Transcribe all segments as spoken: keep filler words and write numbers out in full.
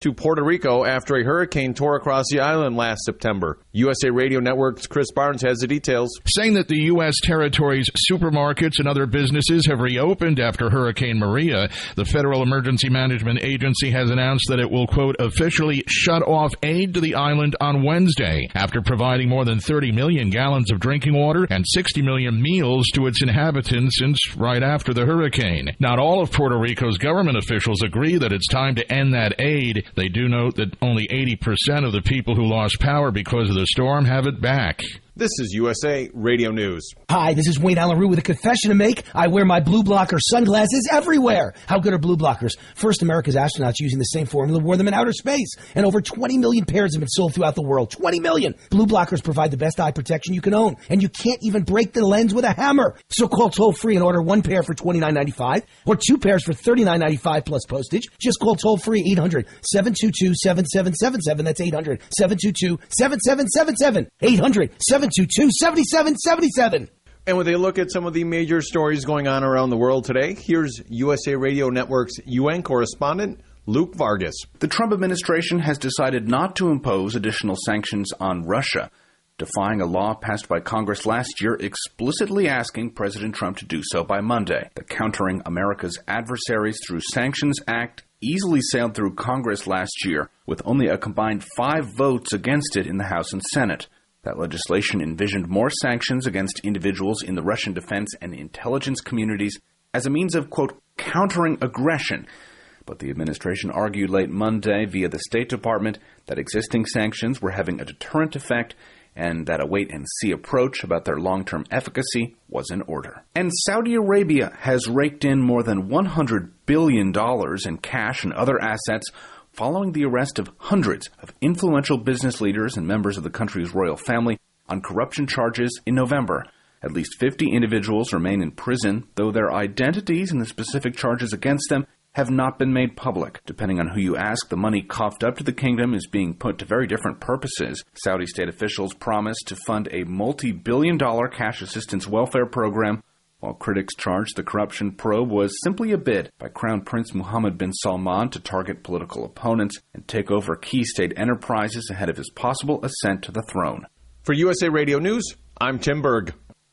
to Puerto Rico after a hurricane tore across the island last September. U S A Radio Network's Chris Barnes has the details. Saying that the U S territory's supermarkets and other businesses have reopened after Hurricane Maria, the Federal Emergency Management Agency has announced that it will, quote, officially shut off aid to the island on Wednesday after providing more than thirty million gallons of drinking water and sixty million meals to its inhabitants since right after the hurricane. Not all of Puerto Rico's government officials agree that it's time to end that aid. They do note that only eighty percent of the people who lost power because of the storm have it back. This is U S A Radio News. Hi, this is Wayne Allen Roux with a confession to make. I wear my Blue Blocker sunglasses everywhere. How good are Blue Blockers? First, America's astronauts using the same formula wore them in outer space. And over twenty million pairs have been sold throughout the world. twenty million! Blue Blockers provide the best eye protection you can own. And you can't even break the lens with a hammer. So call toll-free and order one pair for twenty-nine ninety-five or two pairs for thirty-nine ninety-five plus postage. Just call toll-free eight hundred, seven two two, seven seven seven seven. That's eight hundred, seven two two, seven seven seven seven. eight hundred, seven two two, seven seven seven seven. And with a look at some of the major stories going on around the world today, here's U S A Radio Network's U N correspondent, Luke Vargas. The Trump administration has decided not to impose additional sanctions on Russia, defying a law passed by Congress last year explicitly asking President Trump to do so by Monday. The Countering America's Adversaries Through Sanctions Act easily sailed through Congress last year, with only a combined five votes against it in the House and Senate. That legislation envisioned more sanctions against individuals in the Russian defense and intelligence communities as a means of, quote, countering aggression. But the administration argued late Monday via the State Department that existing sanctions were having a deterrent effect and that a wait-and-see approach about their long-term efficacy was in order. And Saudi Arabia has raked in more than one hundred billion dollars in cash and other assets following the arrest of hundreds of influential business leaders and members of the country's royal family on corruption charges in November. At least fifty individuals remain in prison, though their identities and the specific charges against them have not been made public. Depending on who you ask, the money coughed up to the kingdom is being put to very different purposes. Saudi state officials promised to fund a multi-billion dollar cash assistance welfare program, while critics charged the corruption probe was simply a bid by Crown Prince Mohammed bin Salman to target political opponents and take over key state enterprises ahead of his possible ascent to the throne. For U S A Radio News, I'm Tim Berg.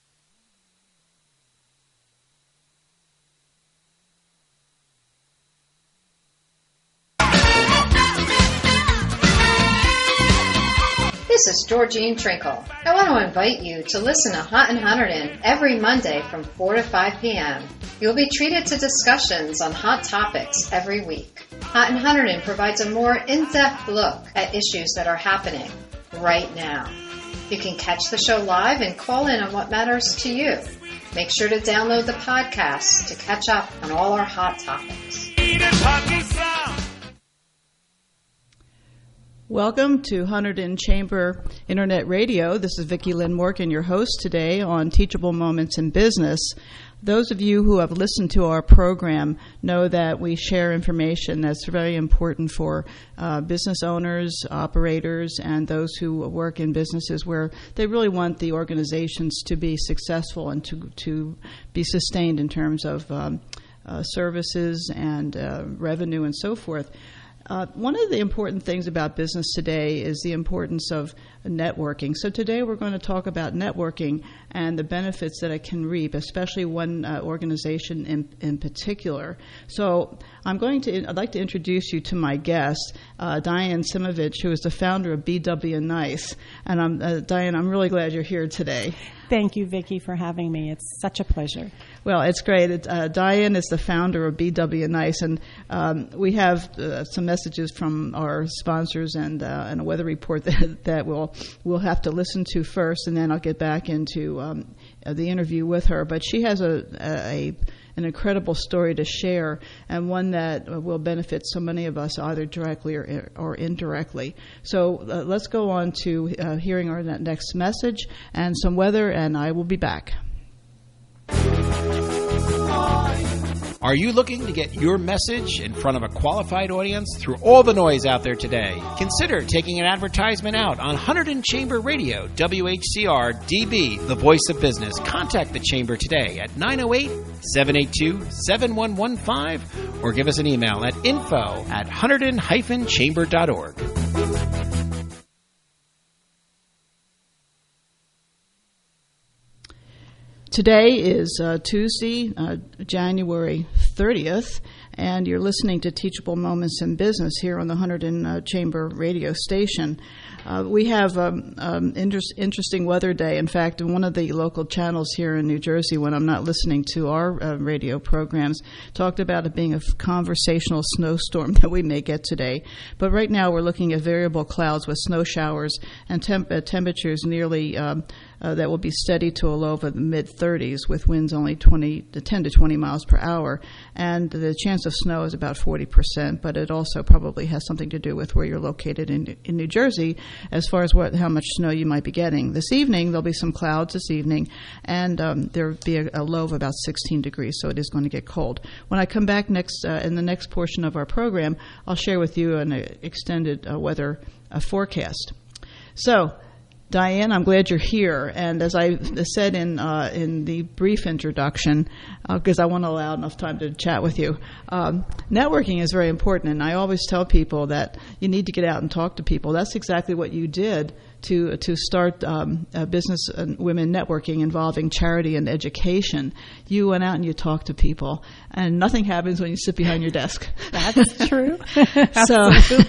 This is Georgine Trinkle. I want to invite you to listen to Hot and Hunterdon every Monday from four to five p.m. You'll be treated to discussions on hot topics every week. Hot and Hunterdon provides a more in-depth look at issues that are happening right now. You can catch the show live and call in on what matters to you. Make sure to download the podcast to catch up on all our hot topics. Welcome to Hunterdon Chamber Internet Radio. This is Vicki Lynn Morgan, your host today on Teachable Moments in Business. Those of you who have listened to our program know that we share information that's very important for uh, business owners, operators, and those who work in businesses where they really want the organizations to be successful and to, to be sustained in terms of um, uh, services and uh, revenue and so forth. Uh, one of the important things about business today is the importance of networking. So today we're going to talk about networking and the benefits that it can reap, especially one uh, organization in, in particular. So I'm going to, I'd like to introduce you to my guest, uh, Diane Simovich, who is the founder of B W Nice. And I'm, uh, Diane, I'm really glad you're here today. Thank you, Vicki, for having me. It's such a pleasure. Well, it's great. It, uh, Diane is the founder of B W Nice, and um, we have uh, some messages from our sponsors and uh, and a weather report that, that we'll we'll have to listen to first, and then I'll get back into um, the interview with her. But she has a, a an incredible story to share, and one that will benefit so many of us, either directly or, or indirectly. So uh, let's go on to uh, hearing our next message and some weather, and I will be back. Are you looking to get your message in front of a qualified audience through all the noise out there today? Consider taking an advertisement out on Hunterdon Chamber Radio, W H C R D B, the voice of business. Contact the Chamber today at nine oh eight, seven eight two, seven one one five or give us an email at info at hunterdon dash chamber dot org. Today is uh, Tuesday, uh, January thirtieth, and you're listening to Teachable Moments in Business here on the Hunterdon uh, Chamber radio station. Uh, we have um, um, inter- interesting weather day. In fact, in one of the local channels here in New Jersey, when I'm not listening to our uh, radio programs, talked about it being a f- conversational snowstorm that we may get today. But right now we're looking at variable clouds with snow showers and temp- uh, temperatures nearly um, uh, that will be steady to a low of the mid thirties with winds only twenty to ten to twenty miles per hour. And the chance of snow is about forty percent, but it also probably has something to do with where you're located in, in New Jersey as far as what how much snow you might be getting. This evening, there'll be some clouds this evening, and um, there'll be a, a low of about sixteen degrees, so it is going to get cold. When I come back next uh, in the next portion of our program, I'll share with you an uh, extended uh, weather uh, forecast. So, Diane, I'm glad you're here. And as I said in uh, in the brief introduction, because uh, I want to allow enough time to chat with you, um, networking is very important. And I always tell people that you need to get out and talk to people. That's exactly what you did to to start um, a business and women networking involving charity and education. You went out and you talked to people, and nothing happens when you sit behind your desk. That's true. so,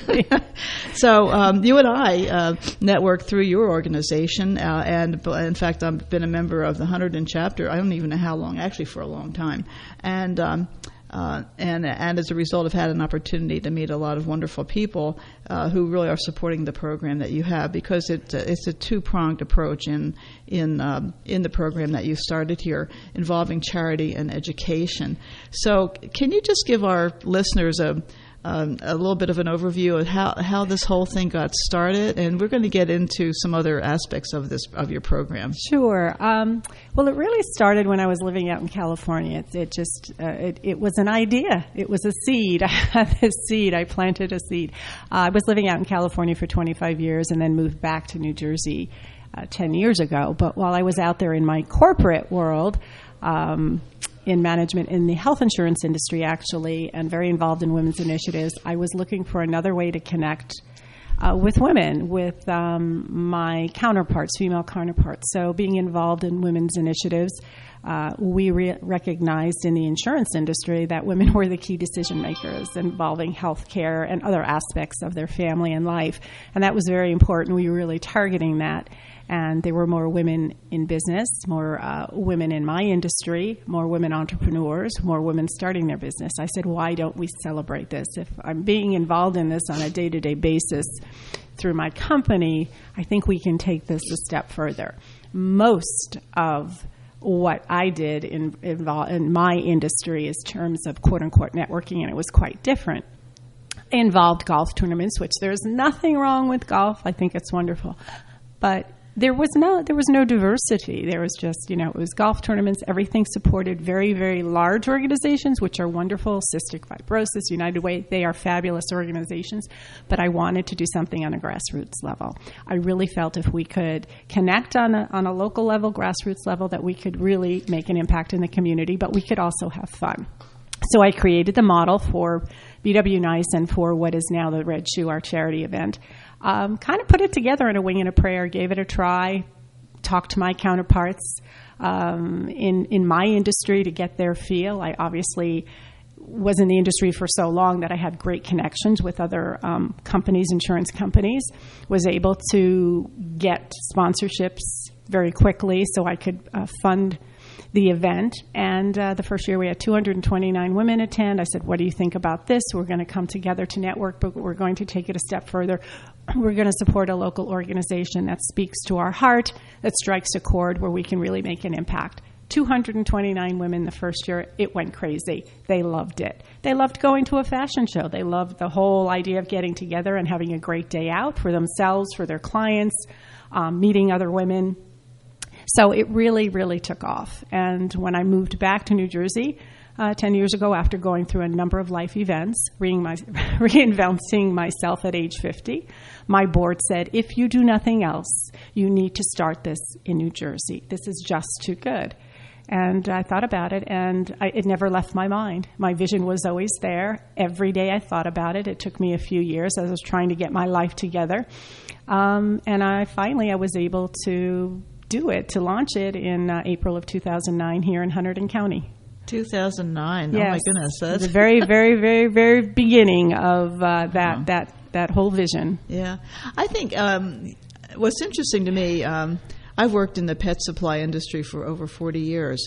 so um, you and I uh, networked through your organization, uh, and in fact, I've been a member of the Hunterdon chapter. I don't even know how long, actually, for a long time, and. Um, Uh, and and as a result, I've had an opportunity to meet a lot of wonderful people uh, who really are supporting the program that you have, because it, uh, it's a two-pronged approach in in um, in the program that you started here, involving charity and education. So, can you just give our listeners a Um, a little bit of an overview of how, how this whole thing got started, and we're going to get into some other aspects of this of your program. Sure. Um, well, it really started when I was living out in California. It, it just uh, it, it was an idea. It was a seed. I had this seed. I planted a seed. Uh, I was living out in California for twenty-five years, and then moved back to New Jersey uh, ten years ago. But while I was out there in my corporate world. Um, in management in the health insurance industry, actually, and very involved in women's initiatives, I was looking for another way to connect uh, with women, with um, my counterparts, female counterparts. So being involved in women's initiatives, uh, we re- recognized in the insurance industry that women were the key decision makers involving health care and other aspects of their family and life. And that was very important. We were really targeting that. And there were more women in business, more uh, women in my industry, more women entrepreneurs, more women starting their business. I said, why don't we celebrate this? If I'm being involved in this on a day-to-day basis through my company, I think we can take this a step further. Most of what I did in, in, in my industry in terms of quote-unquote networking, and it was quite different, involved golf tournaments, which there's nothing wrong with golf. I think it's wonderful. But There was no there was no diversity. There was just, you know, it was golf tournaments. Everything supported very, very large organizations, which are wonderful. Cystic Fibrosis, United Way, they are fabulous organizations. But I wanted to do something on a grassroots level. I really felt if we could connect on a, on a local level, grassroots level, that we could really make an impact in the community, but we could also have fun. So I created the model for B W Nice and for what is now the Red Shoe, our charity event. Um, kind of put it together in a wing and a prayer, gave it a try, talked to my counterparts um, in, in my industry to get their feel. I obviously was in the industry for so long that I had great connections with other um, companies, insurance companies, was able to get sponsorships very quickly so I could uh, fund the event. And uh, the first year we had two hundred twenty-nine women attend. I said, what do you think about this? We're going to come together to network, but we're going to take it a step further. We're going to support a local organization that speaks to our heart, that strikes a chord where we can really make an impact. two hundred twenty-nine women the first year. It went crazy. They loved it. They loved going to a fashion show. They loved the whole idea of getting together and having a great day out for themselves, for their clients, um, meeting other women. So it really, really took off. And when I moved back to New Jersey, uh, ten years ago after going through a number of life events, my, reinventing myself at age fifty. My board said, if you do nothing else, you need to start this in New Jersey. This is just too good. And I thought about it, and I, it never left my mind. My vision was always there. Every day I thought about it. It took me a few years as I was trying to get my life together. Um, and I finally I was able to do it, to launch it in uh, April of two thousand nine here in Hunterdon County. two thousand nine. Yes. Oh, my goodness. That's the very, very, very, very beginning of uh, that, wow. that, that whole vision. Yeah. I think um, what's interesting to me, um, I've worked in the pet supply industry for over forty years.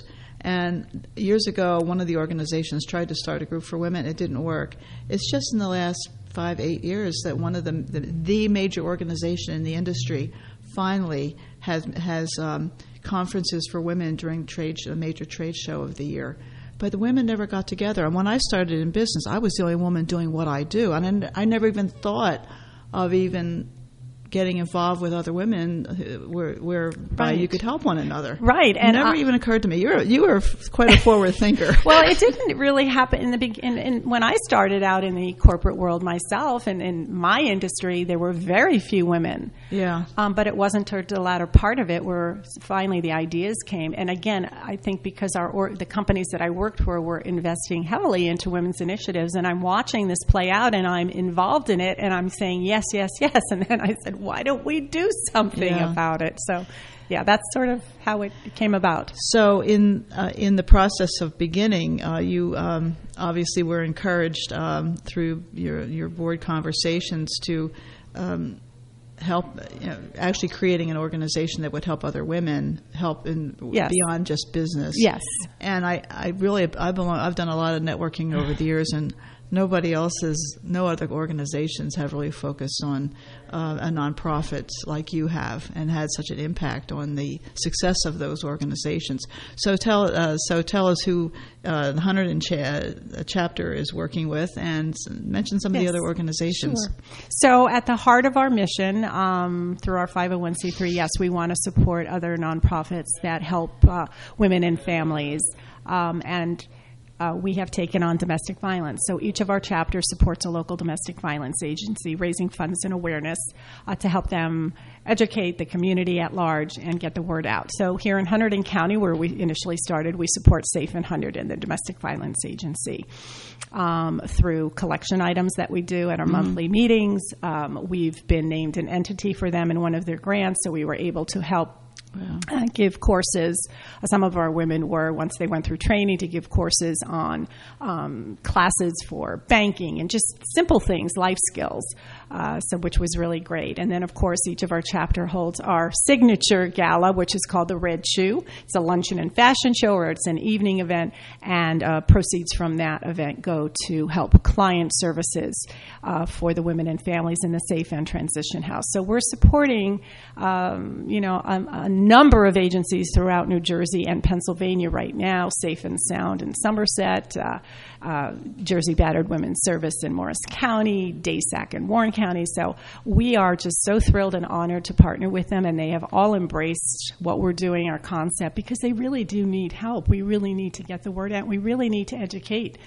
And years ago, one of the organizations tried to start a group for women. It didn't work. It's just in the last five, eight years that one of the, the, the major organization in the industry finally has, has um, conferences for women during trade, a major trade show of the year. But the women never got together. And when I started in business, I was the only woman doing what I do. And I, I never even thought of even getting involved with other women where, whereby right. you could help one another. Right. And it never I, even occurred to me. You were, you were quite a forward thinker. Well, it didn't really happen in the beginning. When I started out in the corporate world myself, and in my industry, there were very few women. Yeah. Um, but it wasn't until the latter part of it where finally the ideas came. And again, I think because our or, the companies that I worked for were investing heavily into women's initiatives, and I'm watching this play out, and I'm involved in it, and I'm saying yes, yes, yes. And then I said, why don't we do something yeah. about it? So, yeah, that's sort of how it came about. So, in uh, in the process of beginning, uh, you um, obviously were encouraged um, through your your board conversations to um, help, you know, actually creating an organization that would help other women help in yes. beyond just business. Yes, and I, I really I belong. I've done a lot of networking over the years, and nobody else is, no other organizations have really focused on uh, a nonprofit like you have, and had such an impact on the success of those organizations. So tell, uh, so tell us who uh, the Hunterdon cha- chapter is working with, and mention some of yes. the other organizations. Sure. So at the heart of our mission, um, through our five oh one c three, yes, we want to support other nonprofits that help uh, women and families, um, and Uh, we have taken on domestic violence. So each of our chapters supports a local domestic violence agency, raising funds and awareness uh, to help them educate the community at large and get the word out. So here in Hunterdon County, where we initially started, we support Safe in Hunterdon, the domestic violence agency, um, through collection items that we do at our mm-hmm. monthly meetings. Um, we've been named an entity for them in one of their grants, so we were able to help Wow. Uh, give courses. Uh, some of our women were, once they went through training, to give courses on um, classes for banking and just simple things, life skills, uh, so which was really great. And then, of course, each of our chapter holds our signature gala, which is called the Red Shoe. It's a luncheon and fashion show, or it's an evening event, and uh, proceeds from that event go to help client services uh, for the women and families in the Safe and Transition House. So we're supporting, um, you know, a, a number of agencies throughout New Jersey and Pennsylvania right now, Safe and Sound in Somerset, uh, uh, Jersey Battered Women's Service in Morris County, DASAC in Warren County. So we are just so thrilled and honored to partner with them, and they have all embraced what we're doing, our concept, because they really do need help. We really need to get the word out. We really need to educate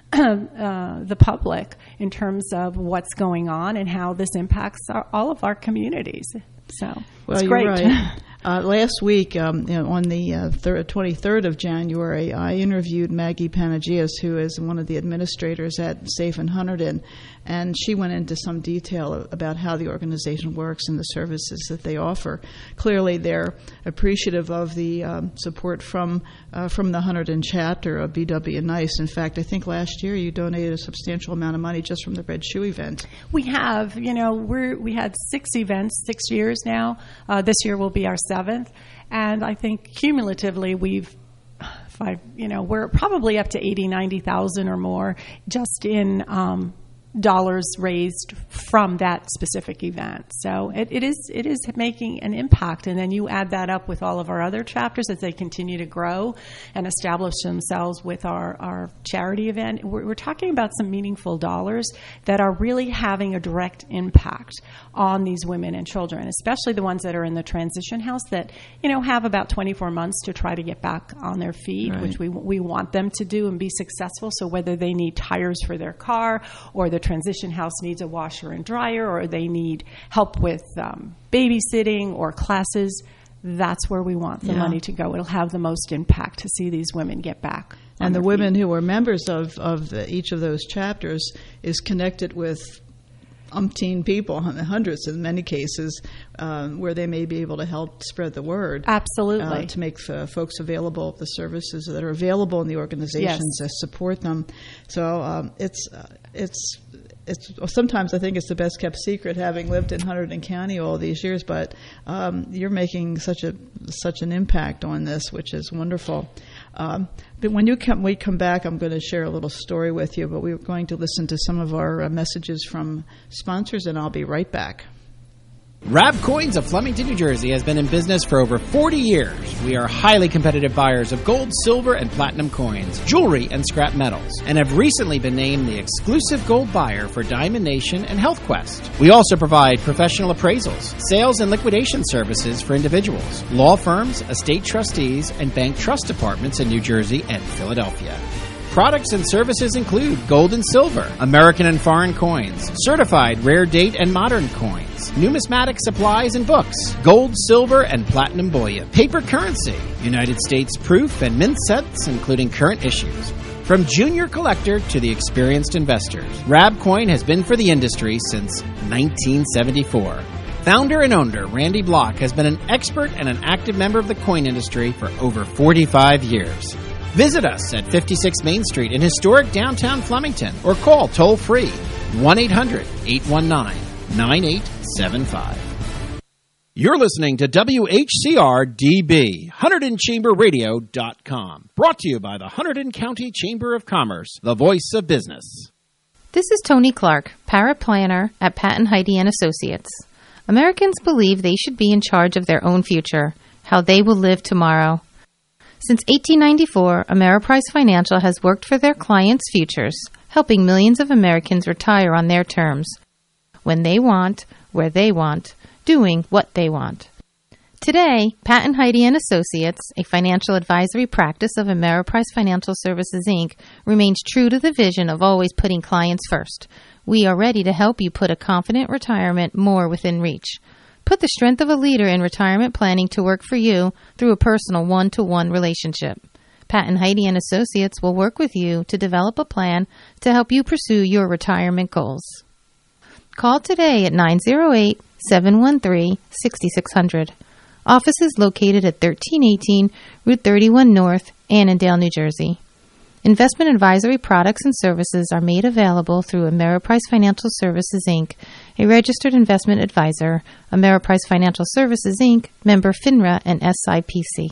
Uh, the public in terms of what's going on and how this impacts our, all of our communities. So well, it's you're great. Right. Uh, last week, um, you know, on the uh, thir- twenty-third of January, I interviewed Maggie Panagias, who is one of the administrators at Safe in Hunterdon, and she went into some detail about how the organization works and the services that they offer. Clearly, they're appreciative of the um, support from uh, from the Hunterdon chapter of B W Nice. In fact, I think last year you donated a substantial amount of money just from the Red Shoe event. We have. You know, we're we had six events, six years now. Uh, this year will be our seventh, and I think cumulatively we've five. You know, we're probably up to eighty, ninety thousand or more just in um, dollars raised from that specific event. So it, it is it is making an impact. And then you add that up with all of our other chapters as they continue to grow and establish themselves with our, our charity event. We're, we're talking about some meaningful dollars that are really having a direct impact on these women and children, especially the ones that are in the transition house that, you know, have about twenty-four months to try to get back on their feet, right. which we we want them to do and be successful. So whether they need tires for their car, or the transition house needs a washer and dryer, or they need help with um, babysitting or classes, that's where we want the yeah. money to go. It'll have the most impact to see these women get back. And the women feet. who are members of, of the, each of those chapters is connected with umpteen people, hundreds in many cases, um, where they may be able to help spread the word. Absolutely. Uh, to make uh, folks available of the services that are available in the organizations yes. that support them. So um, it's uh, it's it's sometimes I think it's the best kept secret, having lived in Hunterdon County all these years. But um, you're making such a such an impact on this, which is wonderful. Um, but when you come, we come back, I'm going to share a little story with you. But we're going to listen to some of our uh, messages from sponsors, and I'll be right back. Rab Coins of Flemington, New Jersey has been in business for over forty years. We are highly competitive buyers of gold, silver, and platinum coins, jewelry, and scrap metals, and have recently been named the exclusive gold buyer for Diamond Nation and Health Quest. We also provide professional appraisals, sales and liquidation services for individuals, law firms, estate trustees, and bank trust departments in New Jersey and Philadelphia. Products and services include gold and silver, American and foreign coins, certified rare date and modern coins, numismatic supplies and books, gold, silver, and platinum bullion, paper currency, United States proof and mint sets, including current issues. From junior collector to the experienced investors, Rab Coin has been for the industry since nineteen seventy-four. Founder and owner Randy Block has been an expert and an active member of the coin industry for over forty-five years. Visit us at fifty-six Main Street in historic downtown Flemington, or call toll-free one eight hundred eight one nine nine eight seven five. You're listening to W H C R D B, Hunterdon Chamber Radio dot com. Brought to you by the Hunterdon County Chamber of Commerce, the voice of business. This is Tony Clark, paraplanner at Patton Heidi and Associates. Americans believe they should be in charge of their own future, how they will live tomorrow. Since eighteen ninety-four, Ameriprise Financial has worked for their clients' futures, helping millions of Americans retire on their terms, when they want, where they want, doing what they want. Today, Patton Heidi and Associates, a financial advisory practice of Ameriprise Financial Services, Incorporated, remains true to the vision of always putting clients first. We are ready to help you put a confident retirement more within reach. Put the strength of a leader in retirement planning to work for you through a personal one-to-one relationship. Patton Heidi and Associates will work with you to develop a plan to help you pursue your retirement goals. Call today at nine oh eight, seven one three, six six zero zero. Office is located at thirteen eighteen Route thirty-one North, Annandale, New Jersey. Investment advisory products and services are made available through Ameriprise Financial Services, Incorporated, a registered investment advisor, Ameriprise Financial Services, Incorporated, member FINRA and S I P C.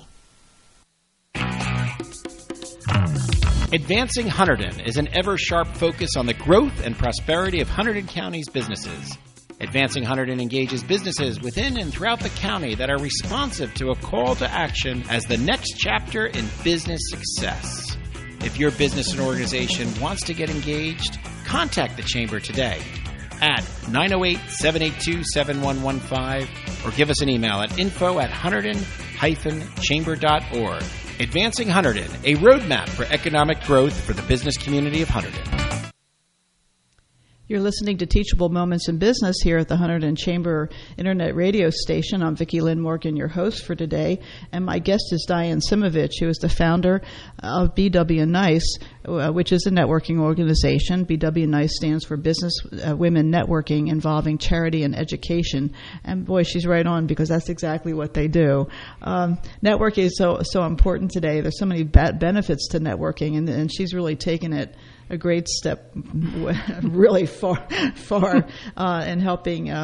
Advancing Hunterdon is an ever-sharp focus on the growth and prosperity of Hunterdon County's businesses. Advancing Hunterdon engages businesses within and throughout the county that are responsive to a call to action as the next chapter in business success. If your business and organization wants to get engaged, contact the Chamber today at nine oh eight, seven eight two, seven one one five or give us an email at info at hunterdon dash chamber dot org. Advancing Hunterdon, a roadmap for economic growth for the business community of Hunterdon. You're listening to Teachable Moments in Business here at the Hunterdon Chamber Internet Radio Station. I'm Vicki Lynn Morgan, your host for today, and my guest is Diane Simovich, who is the founder of B W Nice, uh, which is a networking organization. B W Nice stands for Business uh, Women Networking Involving Charity and Education, and boy, she's right on, because that's exactly what they do. Um, networking is so so important today. There's so many bad benefits to networking, and, and she's really taken it a great step, really far, far uh, in helping um,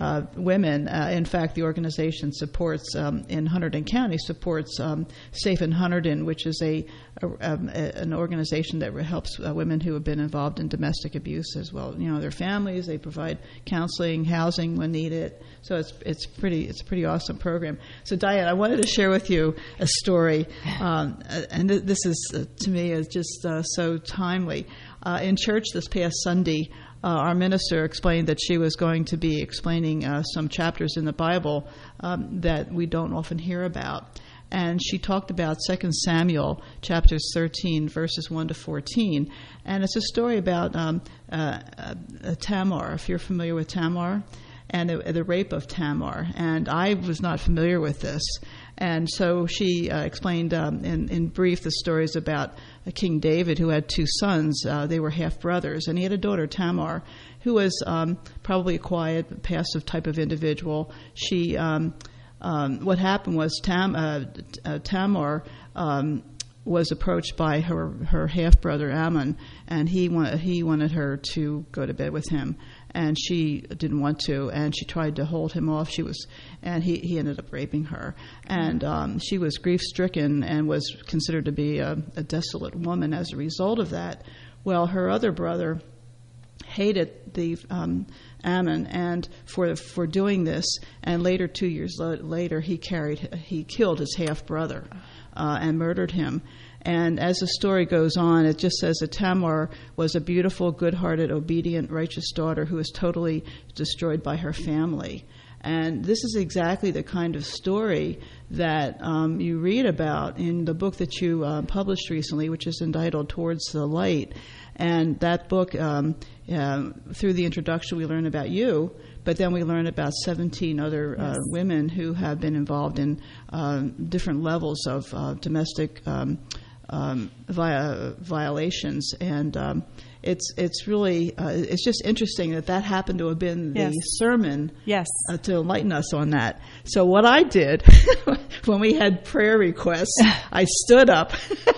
uh, women. Uh, in fact, the organization supports um, in Hunterdon County supports um, Safe in Hunterdon, which is a, a, um, a an organization that helps uh, women who have been involved in domestic abuse as well. You know, their families. They provide counseling, housing when needed. So it's it's pretty it's a pretty awesome program. So Diane, I wanted to share with you a story, um, and th- this is uh, to me is just uh, so timely. Uh, in church this past Sunday, uh, our minister explained that she was going to be explaining uh, some chapters in the Bible um, that we don't often hear about. And she talked about Second Samuel chapters thirteen, verses one to fourteen. And it's a story about um, uh, uh, Tamar, if you're familiar with Tamar, and the, the rape of Tamar. And I was not familiar with this. And so she uh, explained um, in, in brief the stories about uh, King David, who had two sons. Uh, they were half-brothers. And he had a daughter, Tamar, who was um, probably a quiet, passive type of individual. She... Um, Um, what happened was Tam, uh, uh, Tamar um, was approached by her, her half-brother Ammon, and he, wa- he wanted her to go to bed with him, and she didn't want to, and she tried to hold him off. She was, and he, he ended up raping her, and um, she was grief-stricken and was considered to be a, a desolate woman as a result of that. Well, her other brother hated the um, Ammon and for for doing this, and later, two years later, he carried he killed his half brother uh, and murdered him. And as the story goes on, it just says that Tamar was a beautiful, good-hearted, obedient, righteous daughter who was totally destroyed by her family. And this is exactly the kind of story that um, you read about in the book that you uh, published recently, which is entitled Towards the Light. And that book, um, uh, through the introduction, we learn about you, but then we learn about seventeen other uh, yes. women who have been involved in uh, different levels of uh, domestic um, um, via violations. And um, it's it's really uh, it's just interesting that that happened to have been yes. the sermon yes. uh, to enlighten us on that. So what I did when we had prayer requests, I stood up.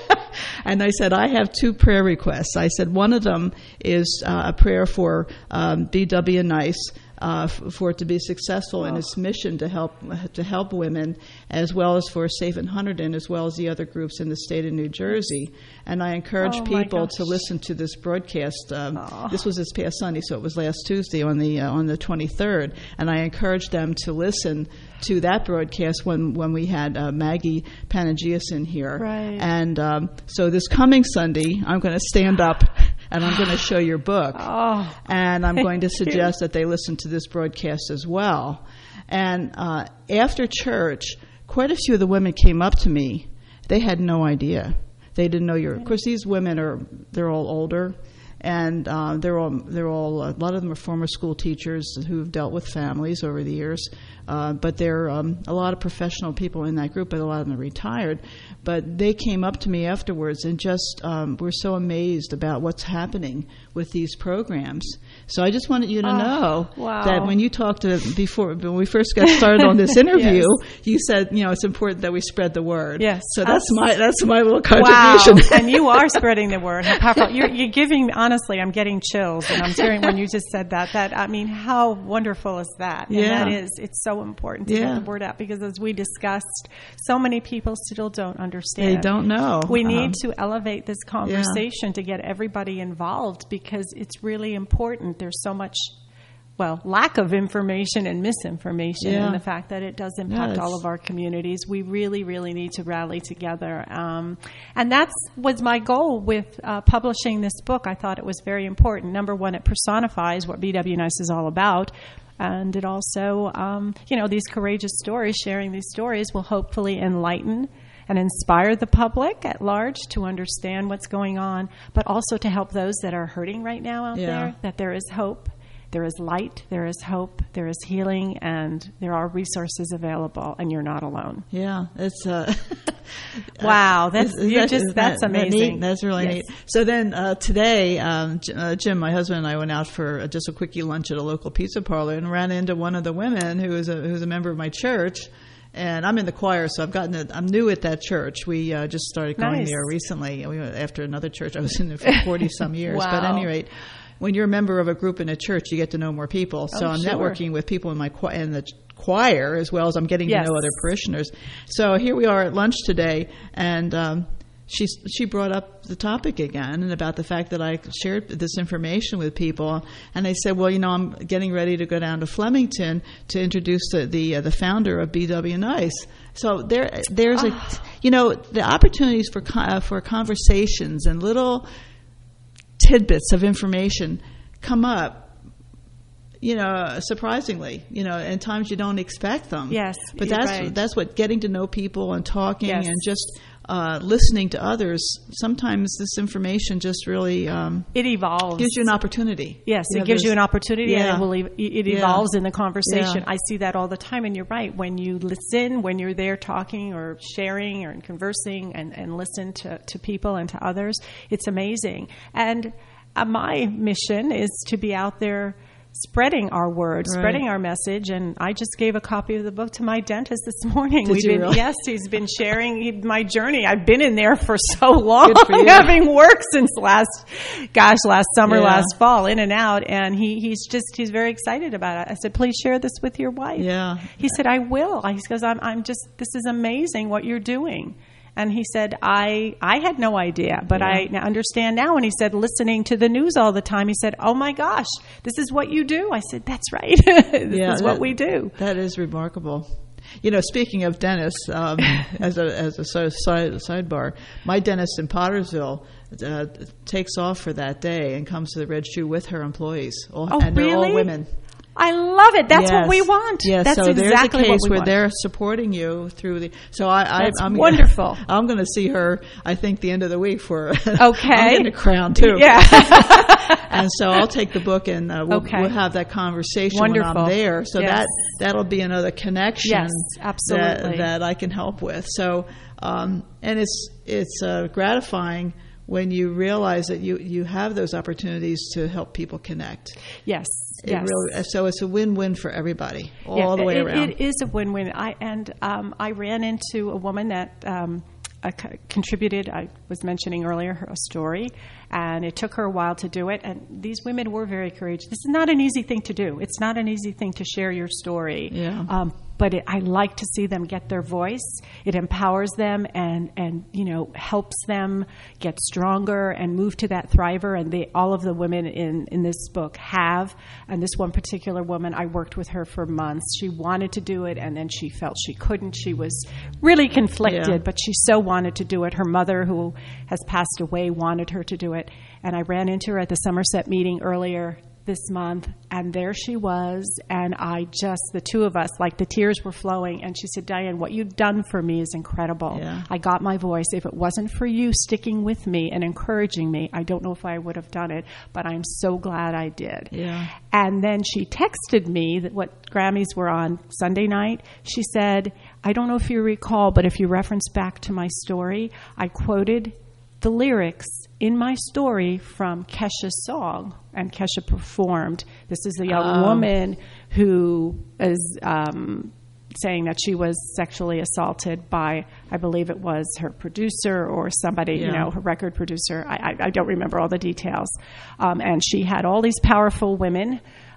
And I said, I have two prayer requests. I said, one of them is uh, a prayer for um, B W Nice, uh, f- for it to be successful oh. in its mission to help to help women, as well as for Safe in Hunterdon, as well as the other groups in the state of New Jersey. And I encourage oh people to listen to this broadcast. Um, oh. This was this past Sunday, so it was last Tuesday on the uh, on the twenty-third. And I encourage them to listen to that broadcast when, when we had uh, Maggie Panagius in here. Right. And um, so this coming Sunday, I'm going to stand up and I'm going to show your book. Oh, and I'm going to suggest you. that they listen to this broadcast as well. And uh, after church, quite a few of the women came up to me. They had no idea. They didn't know you're. Of course, these women are, they're all older. And uh, they're all, they're all, a lot of them are former school teachers who've dealt with families over the years. Uh, but there are um, a lot of professional people in that group, but a lot of them are retired. But they came up to me afterwards and just um, were so amazed about what's happening with these programs. So I just wanted you to oh, know wow. that when you talked to before, when we first got started on this interview, yes. you said, you know, it's important that we spread the word. Yes. So that's my that's my little Wow. contribution. And you are spreading the word. How powerful. You're, you're giving, honestly, I'm getting chills, and I'm hearing when you just said that. That I mean, how wonderful is that? And yeah. that is, it's so important to yeah. get the word out, because as we discussed, so many people still don't understand. They don't know. We need um, to elevate this conversation yeah. to get everybody involved, because it's really important. There's so much, well, lack of information and misinformation, yeah. and the fact that it does impact yes. all of our communities. We really, really need to rally together. Um, and that was my goal with uh, publishing this book. I thought it was very important. Number one, it personifies what B W Nice is all about. And it also, um, you know, these courageous stories, sharing these stories will hopefully enlighten and inspire the public at large to understand what's going on, but also to help those that are hurting right now out yeah. there, that there is hope. There is light, there is hope, there is healing, and there are resources available, and you're not alone. Yeah, it's uh, wow. That's is, is you that, just that's that, amazing. That that's really yes. neat. So then uh, today, um, uh, Jim, my husband, and I went out for uh, just a quickie lunch at a local pizza parlor, and ran into one of the women who is a who's a member of my church. And I'm in the choir, so I've gotten it. I'm new at that church. We uh, just started going nice. there recently. We went after another church I was in there for forty some years. Wow. But at any rate, when you're a member of a group in a church, you get to know more people. So Oh, I'm sure. networking with people in my cho- in the choir as well as I'm getting Yes. to know other parishioners. So here we are at lunch today, and um, she she brought up the topic again and about the fact that I shared this information with people, and they said, well, you know, I'm getting ready to go down to Flemington to introduce the the, uh, the founder of B W Nice. So there there's a, you know, the opportunities for co- uh, for conversations and little tidbits of information come up. You know, surprisingly, you know, and times you don't expect them. Yes, but you're that's right. that's what getting to know people and talking Yes. and just uh, listening to others. Sometimes this information just really um, It evolves. gives you an opportunity. Yes, You it know, gives you there's- an opportunity, Yeah. and it, will, ev- it Yeah. evolves in the conversation. Yeah. I see that all the time, and you're right. When you listen, when you're there talking or sharing or conversing and, and listen to, to people and to others, it's amazing. And uh, my mission is to be out there spreading our word, Right. spreading our message. And I just gave a copy of the book to my dentist this morning. Did We've you been, really? Yes, he's been sharing my journey. I've been in there for so long, Good for you. having worked since last, gosh, last summer, Yeah. last fall, in and out. And he, he's just, he's very excited about it. I said, please share this with your wife. Yeah. He said, I will. He goes, I'm, I'm just, this is amazing what you're doing. And he said, I I had no idea, but I now understand now. And he said, listening to the news all the time, he said, oh my gosh, this is what you do. I said, that's right. this Yeah, is what that- we do. That is remarkable. You know, speaking of dentists, um, as a as a side, side sidebar, my dentist in Pottersville uh, takes off for that day and comes to the Red Shoe with her employees, all, Oh, and they're really? all women. I love it. That's Yes. what we want. Yes, That's so exactly there's a case what we where want. they're supporting you through the. So I, I That's I'm wonderful. I'm going to see her. I think the end of the week for. Okay. I'm getting a crown too. Yeah. And so I'll take the book and uh, we'll, Okay. we'll have that conversation when Wonderful. I'm there. So Yes. that that'll be another connection. Yes, absolutely. That, that I can help with. So um, and it's it's uh, gratifying when you realize that you, you have those opportunities to help people connect. Yes. It yes. really, so it's a win-win for everybody, all Yeah, the way it, around. It is a win-win. I and um, I ran into a woman that um, uh, c- contributed. I was mentioning earlier her story, and it took her a while to do it. And these women were very courageous. This is not an easy thing to do. It's not an easy thing to share your story. Yeah. Um, but it, I like to see them get their voice. It empowers them and, and you know helps them get stronger and move to that thriver. And they, all of the women in, in this book have. And this one particular woman, I worked with her for months. She wanted to do it, and then she felt she couldn't. She was really conflicted, Yeah. but she so wanted to do it. Her mother, who has passed away, wanted her to do it. And I ran into her at the Somerset meeting earlier this month, and there she was, and I just, the two of us, like the tears were flowing, and she said, Diane, what you've done for me is incredible. Yeah. I got my voice. If it wasn't for you sticking with me and encouraging me, I don't know if I would have done it, but I'm so glad I did. Yeah. And then she texted me that what Grammys were on Sunday night. She said, I don't know if you recall, but if you reference back to my story, I quoted the lyrics in my story from Kesha's song, and Kesha performed. This is a young Oh. woman who is um, saying that she was sexually assaulted by, I believe it was her producer or somebody, you Yeah. know, her record producer. I, I, I don't remember all the details. Um, and she had all these powerful women,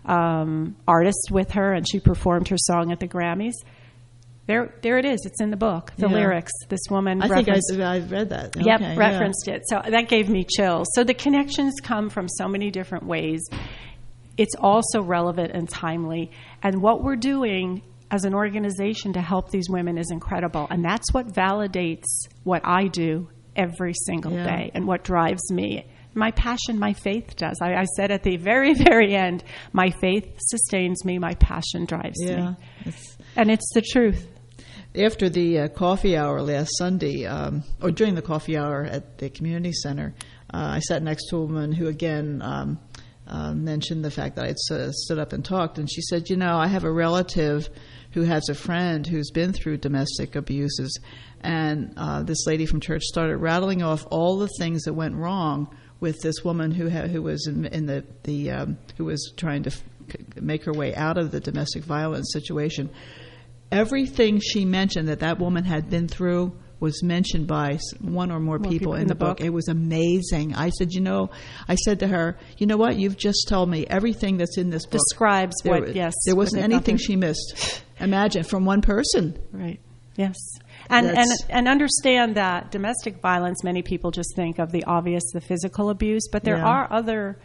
um, artists with her, and she performed her song at the Grammys. There, there it is. It's in the book. The Yeah. lyrics. This woman I think referenced. I, I've read that. Yep, Okay, yeah. referenced it. So that gave me chills. So the connections come from so many different ways. It's also relevant and timely. And what we're doing as an organization to help these women is incredible. And that's what validates what I do every single Yeah. day and what drives me. My passion, my faith does. I, I said at the very, very end, my faith sustains me, my passion drives Yeah. me. It's, And it's the truth. after the uh, coffee hour last Sunday, um, or during the coffee hour at the community center, uh, I sat next to a woman who, again, um, uh, mentioned the fact that I'd uh, stood up and talked. And she said, you know, I have a relative who has a friend who's been through domestic abuses. And uh, this lady from church started rattling off all the things that went wrong with this woman who ha- who was in, in the, the um, who was trying to f- make her way out of the domestic violence situation. Everything she mentioned that that woman had been through was mentioned by one or more, more people, people in, in the, the book. book. It was amazing. I said, you know, I said to her, you know what? You've just told me everything that's in this book. Describes there, what, yes. There wasn't anything she missed. Imagine, from one person. Right. Yes. And, and and understand that domestic violence, many people just think of the obvious, the physical abuse, but there yeah. are other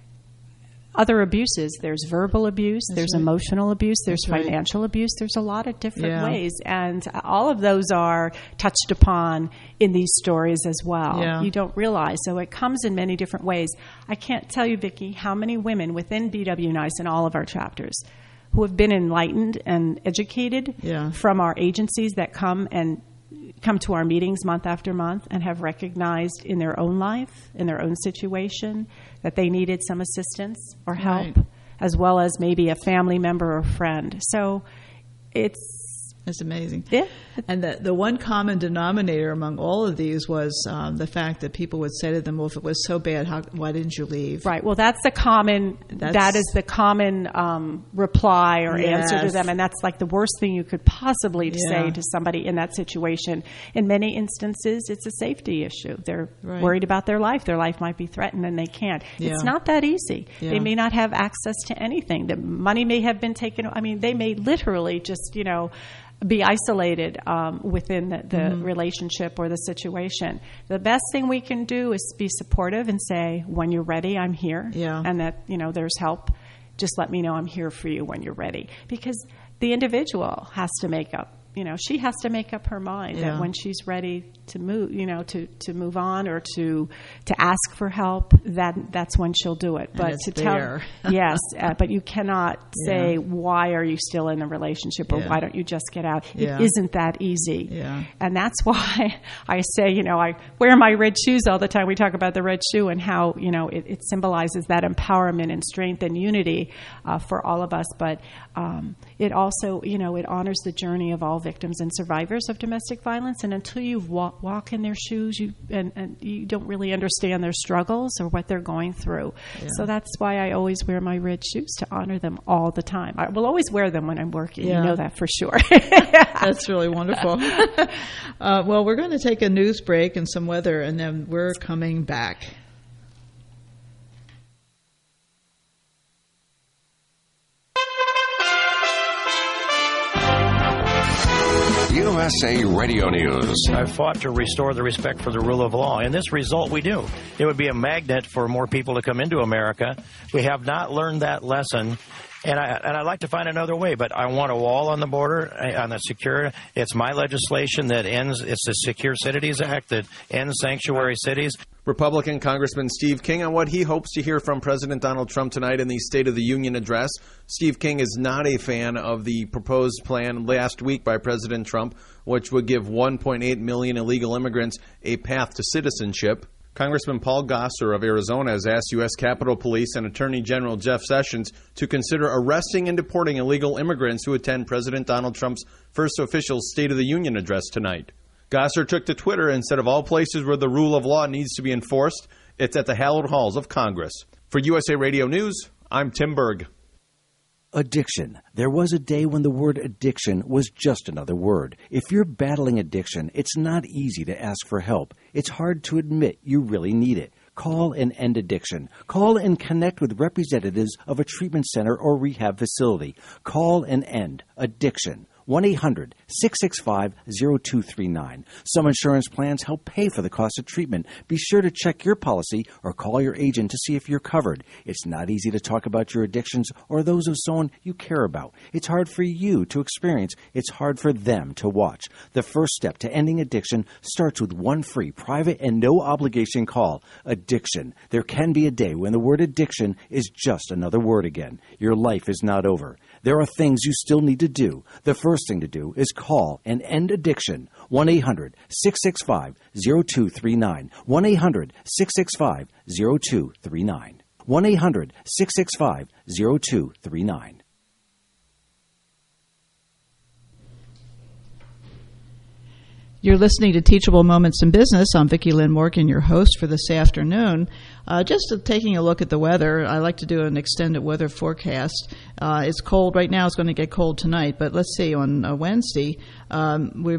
other abuses. There's verbal abuse, That's there's right. emotional abuse, there's That's financial right. abuse, there's a lot of different yeah. ways. And all of those are touched upon in these stories as well. Yeah. You don't realize. So it comes in many different ways. I can't tell you, Vicki, how many women within B W NICE in all of our chapters who have been enlightened and educated yeah. from our agencies that come and come to our meetings month after month and have recognized in their own life, in their own situation, that they needed some assistance or help, right. as well as maybe a family member or friend. So it's... It's amazing. Yeah. And the, the one common denominator among all of these was um, the fact that people would say to them, well, if it was so bad, how, why didn't you leave? Right. Well, that's the common, that's, that is the common um, reply or yes. answer to them. And that's like the worst thing you could possibly yeah. say to somebody in that situation. In many instances, it's a safety issue. They're right. worried about their life. Their life might be threatened and they can't. Yeah. It's not that easy. Yeah. They may not have access to anything. The money may have been taken. I mean, they may literally just, you know, be isolated um, within the, the mm-hmm. relationship or the situation. The best thing we can do is be supportive and say, when you're ready, I'm here. Yeah. And that, you know, there's help. Just let me know I'm here for you when you're ready. Because the individual has to make up, you know, she has to make up her mind yeah. that when she's ready to move, you know, to, to move on or to to ask for help, that that's when she'll do it. But to there. tell, yes, uh, but you cannot say, yeah. why are you still in a relationship or yeah. why don't you just get out? Yeah. It isn't that easy. Yeah. And that's why I say, you know, I wear my red shoes all the time. We talk about the red shoe and how, you know, it, it symbolizes that empowerment and strength and unity uh, for all of us. But um, it also, you know, it honors the journey of all victims and survivors of domestic violence. And until you walk, walk in their shoes, you and, and you don't really understand their struggles or what they're going through. Yeah. So that's why I always wear my red shoes, to honor them all the time. I will always wear them when I'm working. Yeah. You know that for sure. That's really wonderful. uh, well, we're going to take a news break and some weather, and then we're coming back. U S A Radio News. I've fought to restore the respect for the rule of law, and this result we do. It would be a magnet for more people to come into America. We have not learned that lesson, and, I, and I'd like to find another way, but I want a wall on the border, on the secure. It's my legislation that ends, it's the Secure Cities Act that ends sanctuary cities. Republican Congressman Steve King on what he hopes to hear from President Donald Trump tonight in the State of the Union address. Steve King is not a fan of the proposed plan last week by President Trump, which would give one point eight million illegal immigrants a path to citizenship. Congressman Paul Gosar of Arizona has asked U S Capitol Police and Attorney General Jeff Sessions to consider arresting and deporting illegal immigrants who attend President Donald Trump's first official State of the Union address tonight. Gosar took to Twitter and said of all places where the rule of law needs to be enforced, it's at the hallowed halls of Congress. For U S A Radio News, I'm Tim Berg. Addiction. There was a day when the word addiction was just another word. If you're battling addiction, it's not easy to ask for help. It's hard to admit you really need it. Call and end addiction. Call and connect with representatives of a treatment center or rehab facility. Call and end addiction. one eight hundred six six five zero two three nine. Some insurance plans help pay for the cost of treatment. Be sure to check your policy or call your agent to see if you're covered. It's not easy to talk about your addictions or those of someone you care about. It's hard for you to experience. It's hard for them to watch. The first step to ending addiction starts with one free, private, and no-obligation call. Addiction. There can be a day when the word addiction is just another word again. Your life is not over. There are things you still need to do. The first thing to do is call and end addiction. one eight hundred six six five zero two three nine. one eight hundred six six five zero two three nine. one eight hundred six six five zero two three nine. You're listening to Teachable Moments in Business. I'm Vicki Lynn Morgan, your host for this afternoon. Uh, just taking a look at the weather, I like to do an extended weather forecast. Uh, it's cold right now. It's going to get cold tonight, but let's see, on uh, Wednesday, um, we're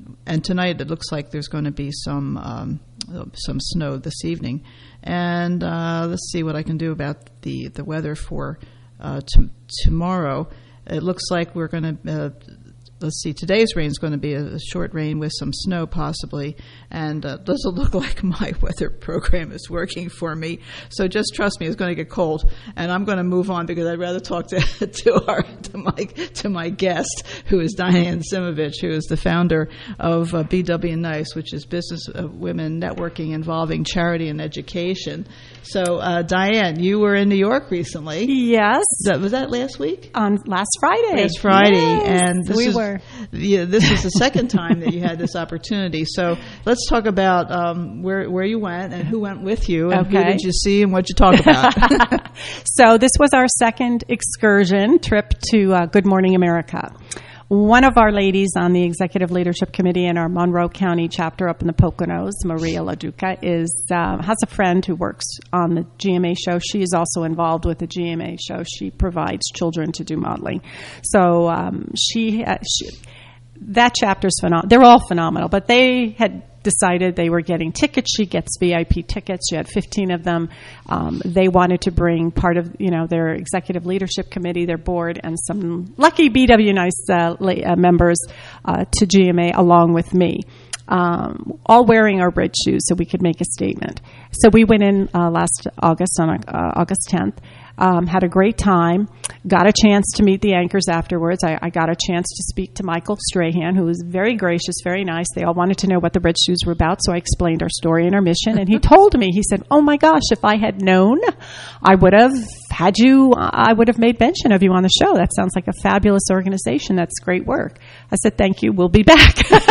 and tonight it looks like there's going to be some um, some snow this evening. And uh, let's see what I can do about the, the weather for uh, t- tomorrow. It looks like we're going to... Uh, Let's see, today's rain is going to be a, a short rain with some snow possibly, and uh, doesn't look like my weather program is working for me. So just trust me, it's going to get cold, and I'm going to move on because I'd rather talk to to our to my to my guest, who is Diane Simovich, who is the founder of uh, B W Nice, which is Business of Women Networking involving charity and education. So, uh, Diane, you were in New York recently. Yes. That, was that last week? On last Friday. Last Friday, yes, and this we is. Were. Yeah, this is the second time that you had this opportunity. So let's talk about um, where where you went and who went with you, and okay. who did you see and what you talk about. So this was our second excursion trip to uh, Good Morning America. One of our ladies on the Executive Leadership Committee in our Monroe County chapter up in the Poconos, Maria LaDuca, is uh, has a friend who works on the G M A show. She is also involved with the G M A show. She provides children to do modeling. So um, she, uh, she, that chapter's phenomenal. They're all phenomenal, but they had decided they were getting tickets. She gets V I P tickets. She had fifteen of them. Um, they wanted to bring part of, you know, their executive leadership committee, their board, and some lucky B W Nice uh, uh, members uh, to G M A along with me. Um, all wearing our red shoes so we could make a statement. So we went in uh, last August, on uh, August tenth, um, had a great time, got a chance to meet the anchors afterwards. I, I got a chance to speak to Michael Strahan, who was very gracious, very nice. They all wanted to know what the red shoes were about, so I explained our story and our mission. And he told me, he said, oh my gosh, if I had known, I would have had you, I would have made mention of you on the show. That sounds like a fabulous organization. That's great work. I said, thank you. We'll be back.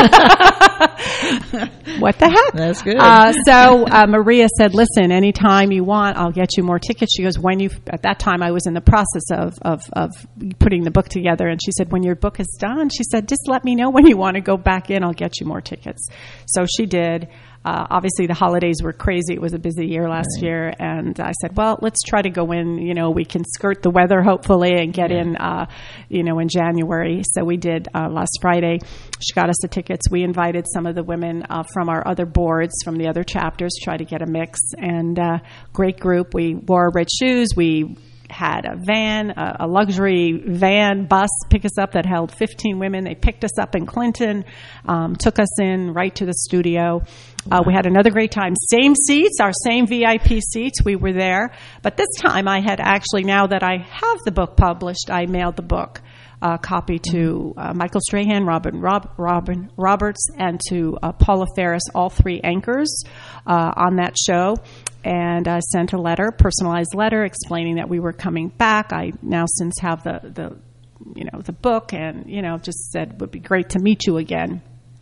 What the heck? That's good. Uh, so uh, Maria said, listen, anytime you want, I'll get you more tickets. She goes, when you, at that time I was in the process of, of, of putting the book together. And she said, when your book is done, she said, just let me know when you want to go back in. I'll get you more tickets. So she did. Uh, obviously, the holidays were crazy. It was a busy year last right. year. And I said, well, let's try to go in. You know, we can skirt the weather, hopefully, and get yeah. in, uh, you know, in January. So we did uh, last Friday. She got us the tickets. We invited some of the women uh, from our other boards, from the other chapters, try to get a mix. And uh, great group. We wore red shoes. We had a van, a, a luxury van bus pick us up that held fifteen women. They picked us up in Clinton, um, took us in right to the studio. Uh, we had another great time. Same seats, our same V I P seats. We were there. But this time I had actually, now that I have the book published, I mailed the book. Uh, copy to uh, Michael Strahan, Robin, Rob, Robin Roberts, and to uh, Paula Ferris, all three anchors uh, on that show, and uh, sent a letter, personalized letter, explaining that we were coming back. I now since have the, the you know, the book, and you know, just said it would be great to meet you again.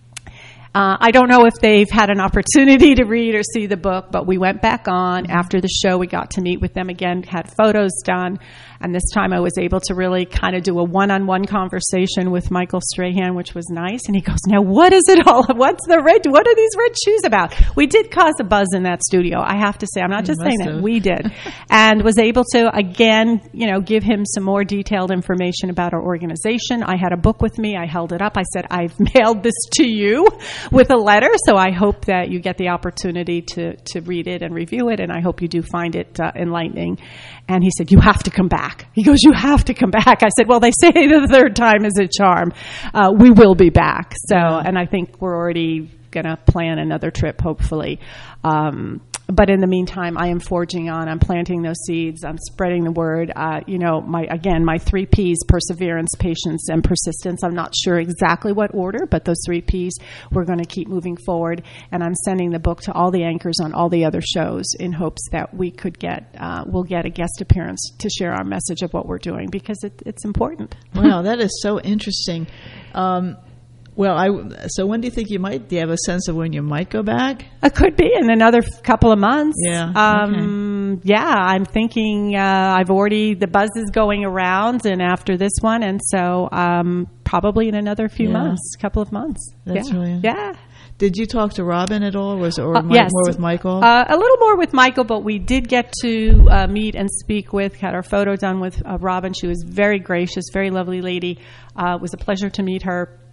Uh, I don't know if they've had an opportunity to read or see the book, but we went back on after the show. We got to meet with them again, had photos done, and this time I was able to really kind of do a one-on-one conversation with Michael Strahan, which was nice. And he goes, now what is it all? What's the red? What are these red shoes about? We did cause a buzz in that studio, I have to say. I'm not just saying that. We did. And was able to, again, you know, give him some more detailed information about our organization. I had a book with me. I held it up. I said, I've mailed this to you with a letter, so I hope that you get the opportunity to, to read it and review it, and I hope you do find it uh, enlightening. And he said, you have to come back. He goes, you have to come back. I said, well, they say the third time is a charm. Uh, we will be back. So, and I think we're already going to plan another trip, hopefully. Um, But in the meantime, I am forging on. I'm planting those seeds. I'm spreading the word. Uh, you know, my again, my three P's: perseverance, patience, and persistence. I'm not sure exactly what order, but those three P's, we're going to keep moving forward. And I'm sending the book to all the anchors on all the other shows in hopes that we could get, uh, we'll get a guest appearance to share our message of what we're doing, because it, it's important. Wow, that is so interesting. Um, Well, I, so when do you think you might, do you have a sense of when you might go back? It could be in another f- couple of months. Yeah. Um, okay. Yeah, I'm thinking, uh, I've already, the buzz is going around and after this one. And so, um, probably in another few yeah. months, couple of months. That's yeah. really, yeah. Did you talk to Robin at all? Was it or uh, Mike, yes. more with Michael? Uh, a little more with Michael, but we did get to uh, meet and speak with, had our photo done with uh, Robin. She was very gracious, very lovely lady. Uh, it was a pleasure to meet her.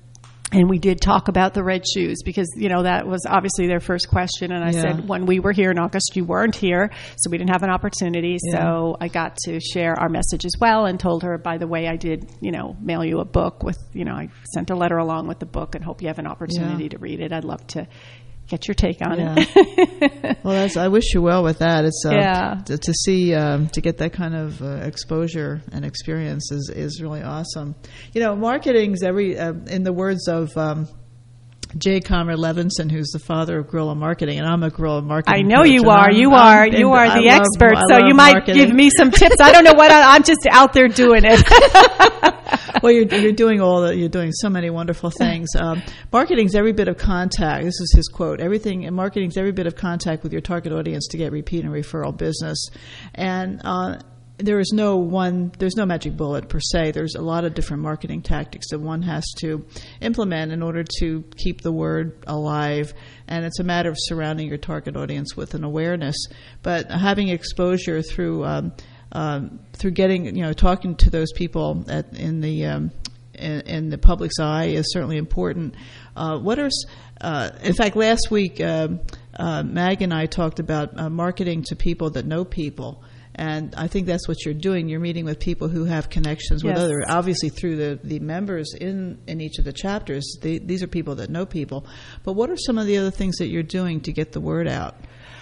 And we did talk about the red shoes because, you know, that was obviously their first question. And I Yeah. said, when we were here in August, you weren't here, so we didn't have an opportunity. Yeah. So I got to share our message as well and told her, by the way, I did, you know, mail you a book with, you know, I sent a letter along with the book and hope you have an opportunity Yeah. to read it. I'd love to get your take on Yeah. it. Well, that's, I wish you well with that. It's uh, Yeah. to, to see um, to get that kind of uh, exposure and experience is, is really awesome. You know, marketing's every uh, in the words of um, Jay Conrad Levinson, who's the father of guerrilla marketing, and I'm a guerrilla marketing. I know coach, you and are. I'm- You I'm are. in- You are I the love- expert. I So love you might marketing. give me some tips. I don't know what I, I'm just out there doing it. Well, you're, you're doing all that. You're doing so many wonderful things. Um, marketing's every bit of contact. This is his quote. Everything in marketing's every bit of contact with your target audience to get repeat and referral business. And uh, there is no one. There's no magic bullet per se. There's a lot of different marketing tactics that one has to implement in order to keep the word alive. And it's a matter of surrounding your target audience with an awareness, but having exposure through. Um, Um, through getting, you know, talking to those people at, in the um, in, in the public's eye is certainly important. Uh, what are, uh, in fact, last week um, uh, Mag and I talked about uh, marketing to people that know people, and I think that's what you're doing. You're meeting with people who have connections with Yes. other, obviously through the, the members in, in each of the chapters. They, these are people that know people. But what are some of the other things that you're doing to get the word out?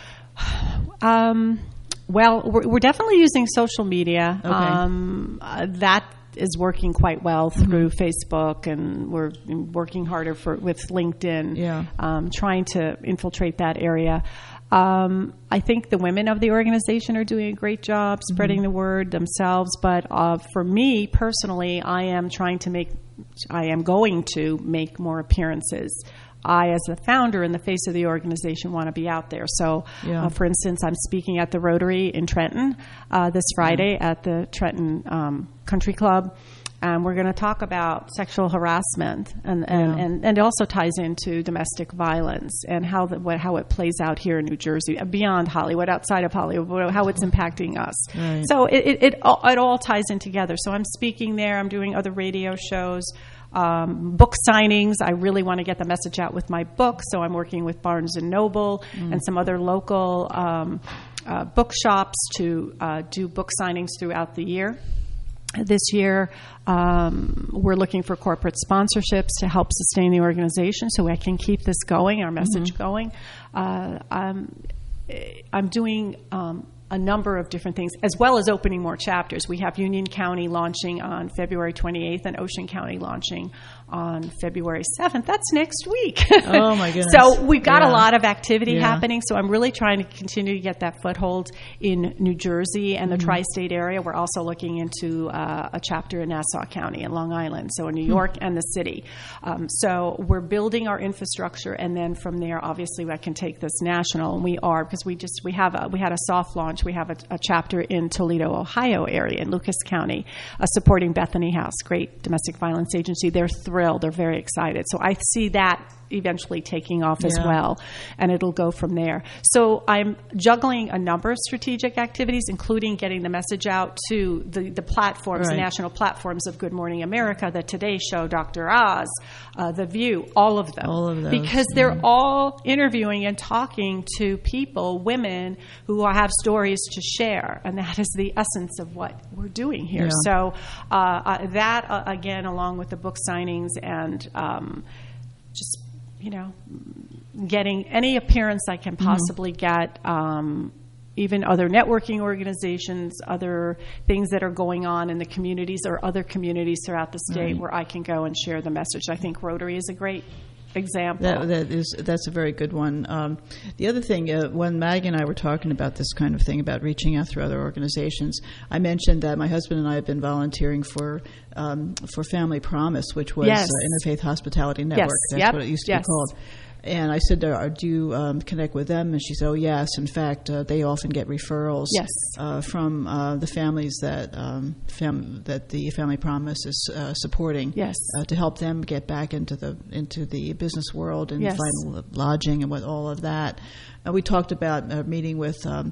Um. Well, we're, we're definitely using social media. Okay. Um, uh, that is working quite well through mm-hmm. Facebook, and we're working harder for with LinkedIn. Yeah. Um, trying to infiltrate that area. Um, I think the women of the organization are doing a great job spreading mm-hmm. the word themselves. But uh, for me personally, I am trying to make, I am going to make more appearances. I, as the founder and the face of the organization, want to be out there. So, Yeah. uh, for instance, I'm speaking at the Rotary in Trenton uh, this Friday yeah. at the Trenton um, Country Club. And we're going to talk about sexual harassment, and, and, Yeah. and, and it also ties into domestic violence and how the, what, how it plays out here in New Jersey, beyond Hollywood, outside of Hollywood, how it's impacting us. Right. So it, it, it, all, it all ties in together. So I'm speaking there. I'm doing other radio shows. Um, book signings. I really want to get the message out with my book, so I'm working with Barnes and Noble mm. and some other local um, uh, bookshops to uh, do book signings throughout the year. This year, um, we're looking for corporate sponsorships to help sustain the organization so I can keep this going, our message mm-hmm. going. Uh, I'm, I'm doing um, a number of different things, as well as opening more chapters. We have Union County launching on February twenty-eighth and Ocean County launching on February seventh. That's next week. Oh, my goodness. So we've got Yeah. a lot of activity Yeah. happening. So I'm really trying to continue to get that foothold in New Jersey and the Mm-hmm. tri-state area. We're also looking into uh, a chapter in Nassau County and Long Island, so in New York mm-hmm. and the city. Um, so we're building our infrastructure, and then from there, obviously, I can take this national. And we are, because we just we have a, we had a soft launch. We have a, a chapter in Toledo, Ohio area, in Lucas County, uh, supporting Bethany House, great domestic violence agency. They're thrilled. They're very excited. So I see that eventually taking off as Yeah. well, and it'll go from there. So I'm juggling a number of strategic activities, including getting the message out to the, the platforms, Right. the national platforms of Good Morning America, the Today Show, Doctor Oz, uh, The View, all of them. All of those, Because they're yeah. all interviewing and talking to people, women, who have stories to share, and that is the essence of what we're doing here. Yeah. So uh, uh, that, uh, again, along with the book signings and um, just you know, getting any appearance I can possibly mm-hmm. get, um, even other networking organizations, other things that are going on in the communities or other communities throughout the state Right. where I can go and share the message. I think Rotary is a great example. That, that is that's a very good one. Um, the other thing, uh, when Mag and I were talking about this kind of thing, about reaching out through other organizations, I mentioned that my husband and I have been volunteering for um, for Family Promise, which was Yes. uh, Interfaith Hospitality Network. Yes. That's Yep. what it used to Yes. be called. And I said, uh, do you um, connect with them? And she said, oh, yes. In fact, uh, they often get referrals Yes. uh, from uh, the families that um, fam- that the Family Promise is uh, supporting Yes. uh, to help them get back into the into the business world and Yes. find lodging and with all of that. Uh, we talked about a meeting with um,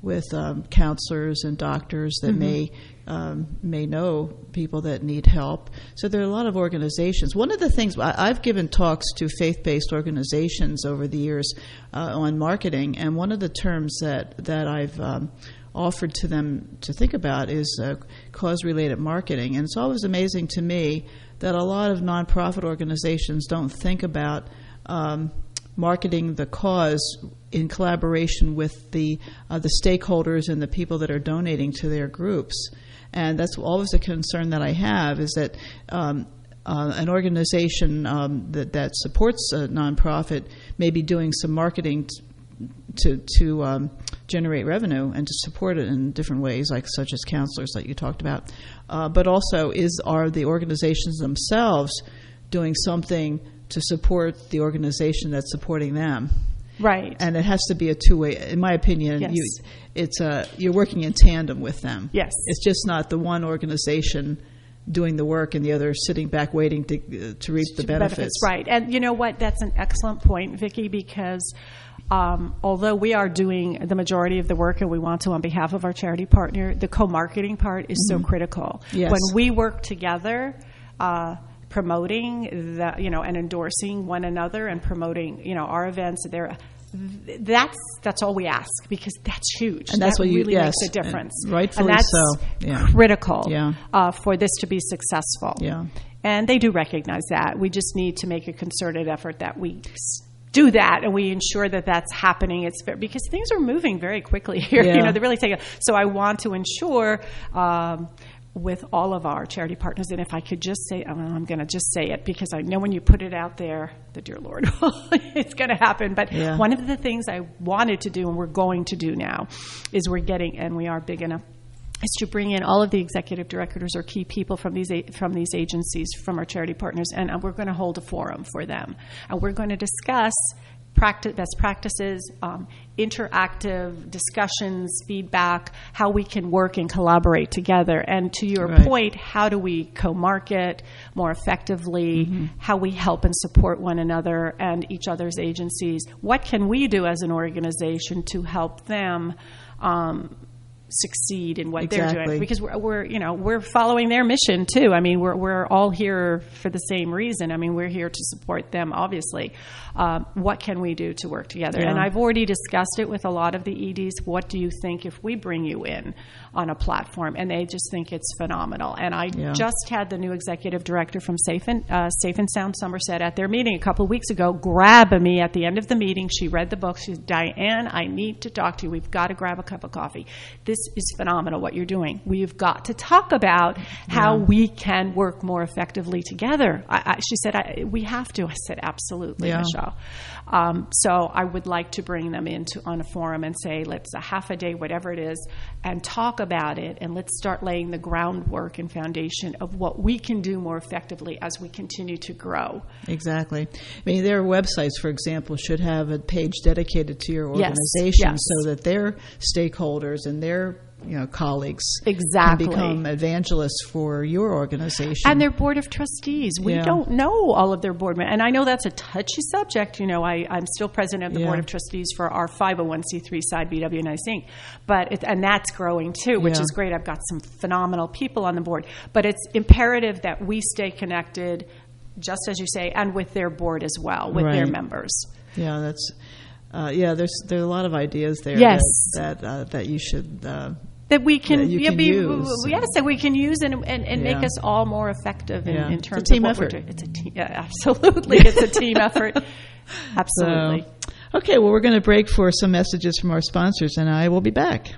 with um, counselors and doctors that Mm-hmm. may um, may know people that need help. So there are a lot of organizations. One of the things I, I've given talks to faith-based organizations over the years uh, on marketing, and one of the terms that that I've um, offered to them to think about is uh, cause-related marketing. And it's always amazing to me that a lot of nonprofit organizations don't think about um, marketing the cause in collaboration with the uh, the stakeholders and the people that are donating to their groups. And that's always a concern that I have, is that um, uh, an organization um, that, that supports a nonprofit may be doing some marketing t- to to um, generate revenue and to support it in different ways, like such as counselors that you talked about. Uh, but also, is are the organizations themselves doing something to support the organization that's supporting them? Right. And it has to be a two-way. In my opinion, Yes. you, it's a, you're working in tandem with them. Yes. It's just not the one organization doing the work and the other sitting back waiting to uh, to reap the benefits. Right. And you know what? That's an excellent point, Vicki, because um, although we are doing the majority of the work and we want to on behalf of our charity partner, the co-marketing part is Mhm. so critical. Yes. When we work together, uh, promoting the, you know, and endorsing one another and promoting, you know, our events, there, that's that's all we ask, because that's huge. And that's that what you- really yes, makes a difference. and rightfully and that's so. Yeah. critical Yeah. uh, for this to be successful. Yeah. And they do recognize that. We just need to make a concerted effort that we s- do that and we ensure that that's happening. It's very, because things are moving very quickly here. Yeah. You know, they really take a, so I want to ensure um, with all of our charity partners, and if I could just say, oh, I'm going to just say it because I know when you put it out there, the dear Lord, it's going to happen. But Yeah. one of the things I wanted to do and we're going to do now is we're getting, and we are big enough, is to bring in all of the executive directors or key people from these a- from these agencies, from our charity partners, and uh, we're going to hold a forum for them. And we're going to discuss practice, best practices, um, interactive discussions, feedback, how we can work and collaborate together. And to your Right. point, how do we co-market more effectively, Mm-hmm. how we help and support one another and each other's agencies. What can we do as an organization to help them um, succeed in what they're Exactly. doing? Because we're, we're, you know, we're following their mission too. I mean, we're we're all here for the same reason. I mean, we're here to support them, obviously. Um, what can we do to work together? Yeah. And I've already discussed it with a lot of the E Ds. What do you think if we bring you in on a platform? And they just think it's phenomenal. And I Yeah. just had the new executive director from Safe and, uh, Safe and Sound Somerset at their meeting a couple of weeks ago grab me at the end of the meeting. She read the book. She said, Diane, I need to talk to you. We've got to grab a cup of coffee. This is phenomenal what you're doing. We've got to talk about how Yeah. we can work more effectively together. I, I, she said, I, we have to. I said, absolutely, Yeah. Michelle. Um, so I would like to bring them into on a forum and say, let's a half a day, whatever it is, and talk about it, and let's start laying the groundwork and foundation of what we can do more effectively as we continue to grow. Exactly. I mean, their websites, for example, should have a page dedicated to your Yes, organization yes. so that their stakeholders and their you know colleagues Exactly. can become evangelists for your organization. And their board of trustees. We Yeah. don't know all of their board members. And I know that's a touchy subject. You know, I, I'm still president of the Yeah. board of trustees for our five oh one c three side, B W Nice Incorporated. But it, and that's growing too, which Yeah. is great. I've got some phenomenal people on the board. But it's imperative that we stay connected, just as you say, and with their board as well, with their Right. members. Yeah, that's uh, yeah. There's there are a lot of ideas there. Yes. that that, uh, that you should. Uh, That we can, that you yeah, can be, use. yes, that we can use and, and, and make Yeah. us all more effective in, Yeah. in It's a terms team of what effort. we're doing. It's a team, yeah, absolutely. It's a team effort. Absolutely. So, okay, well, we're going to break for some messages from our sponsors, and I will be back.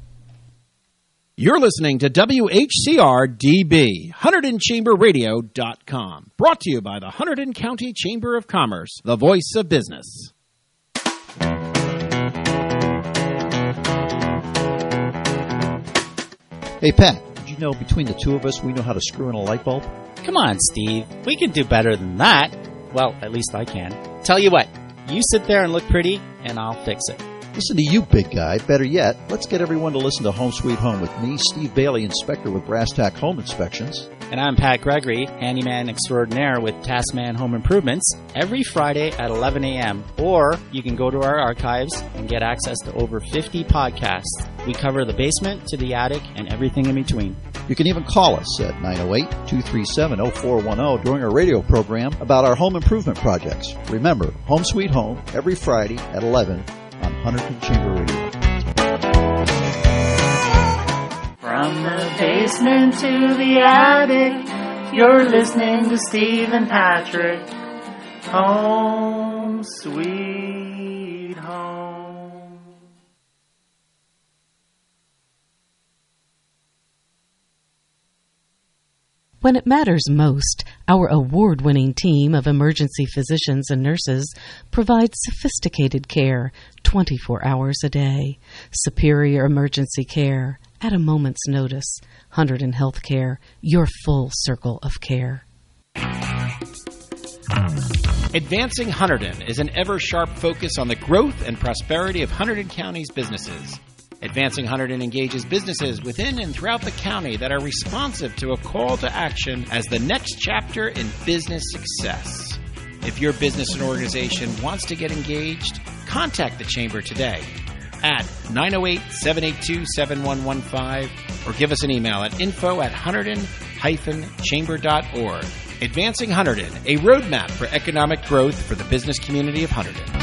You're listening to W H C R D B, Hunterdon Chamber Radio dot com. Brought to you by the Hunterdon County Chamber of Commerce, the voice of business. Hey, Pat, did you know between the two of us, we know how to screw in a light bulb? Come on, Steve. We can do better than that. Well, at least I can. Tell you what, you sit there and look pretty, and I'll fix it. Listen to you, big guy. Better yet, let's get everyone to listen to Home Sweet Home with me, Steve Bailey, inspector with Brass Tack Home Inspections. And I'm Pat Gregory, handyman extraordinaire with Taskman Home Improvements, every Friday at eleven a.m. Or you can go to our archives and get access to over fifty podcasts. We cover the basement to the attic and everything in between. You can even call us at nine oh eight, two three seven, oh four one oh during our radio program about our home improvement projects. Remember, Home Sweet Home, every Friday at eleven on Hunterdon Chamber Radio. From the basement to the attic, you're listening to Steve and Patrick. Home Sweet Home. When it matters most, our award-winning team of emergency physicians and nurses provides sophisticated care twenty-four hours a day. Superior emergency care at a moment's notice. Hunterdon Healthcare, your full circle of care. Advancing Hunterdon is an ever-sharp focus on the growth and prosperity of Hunterdon County's businesses. Advancing Hunterdon engages businesses within and throughout the county that are responsive to a call to action as the next chapter in business success. If your business and organization wants to get engaged, contact the Chamber today at nine oh eight, seven eight two, seven one one five or give us an email at info at hunterdon dash chamber dot org. Advancing Hunterdon, a roadmap for economic growth for the business community of Hunterdon.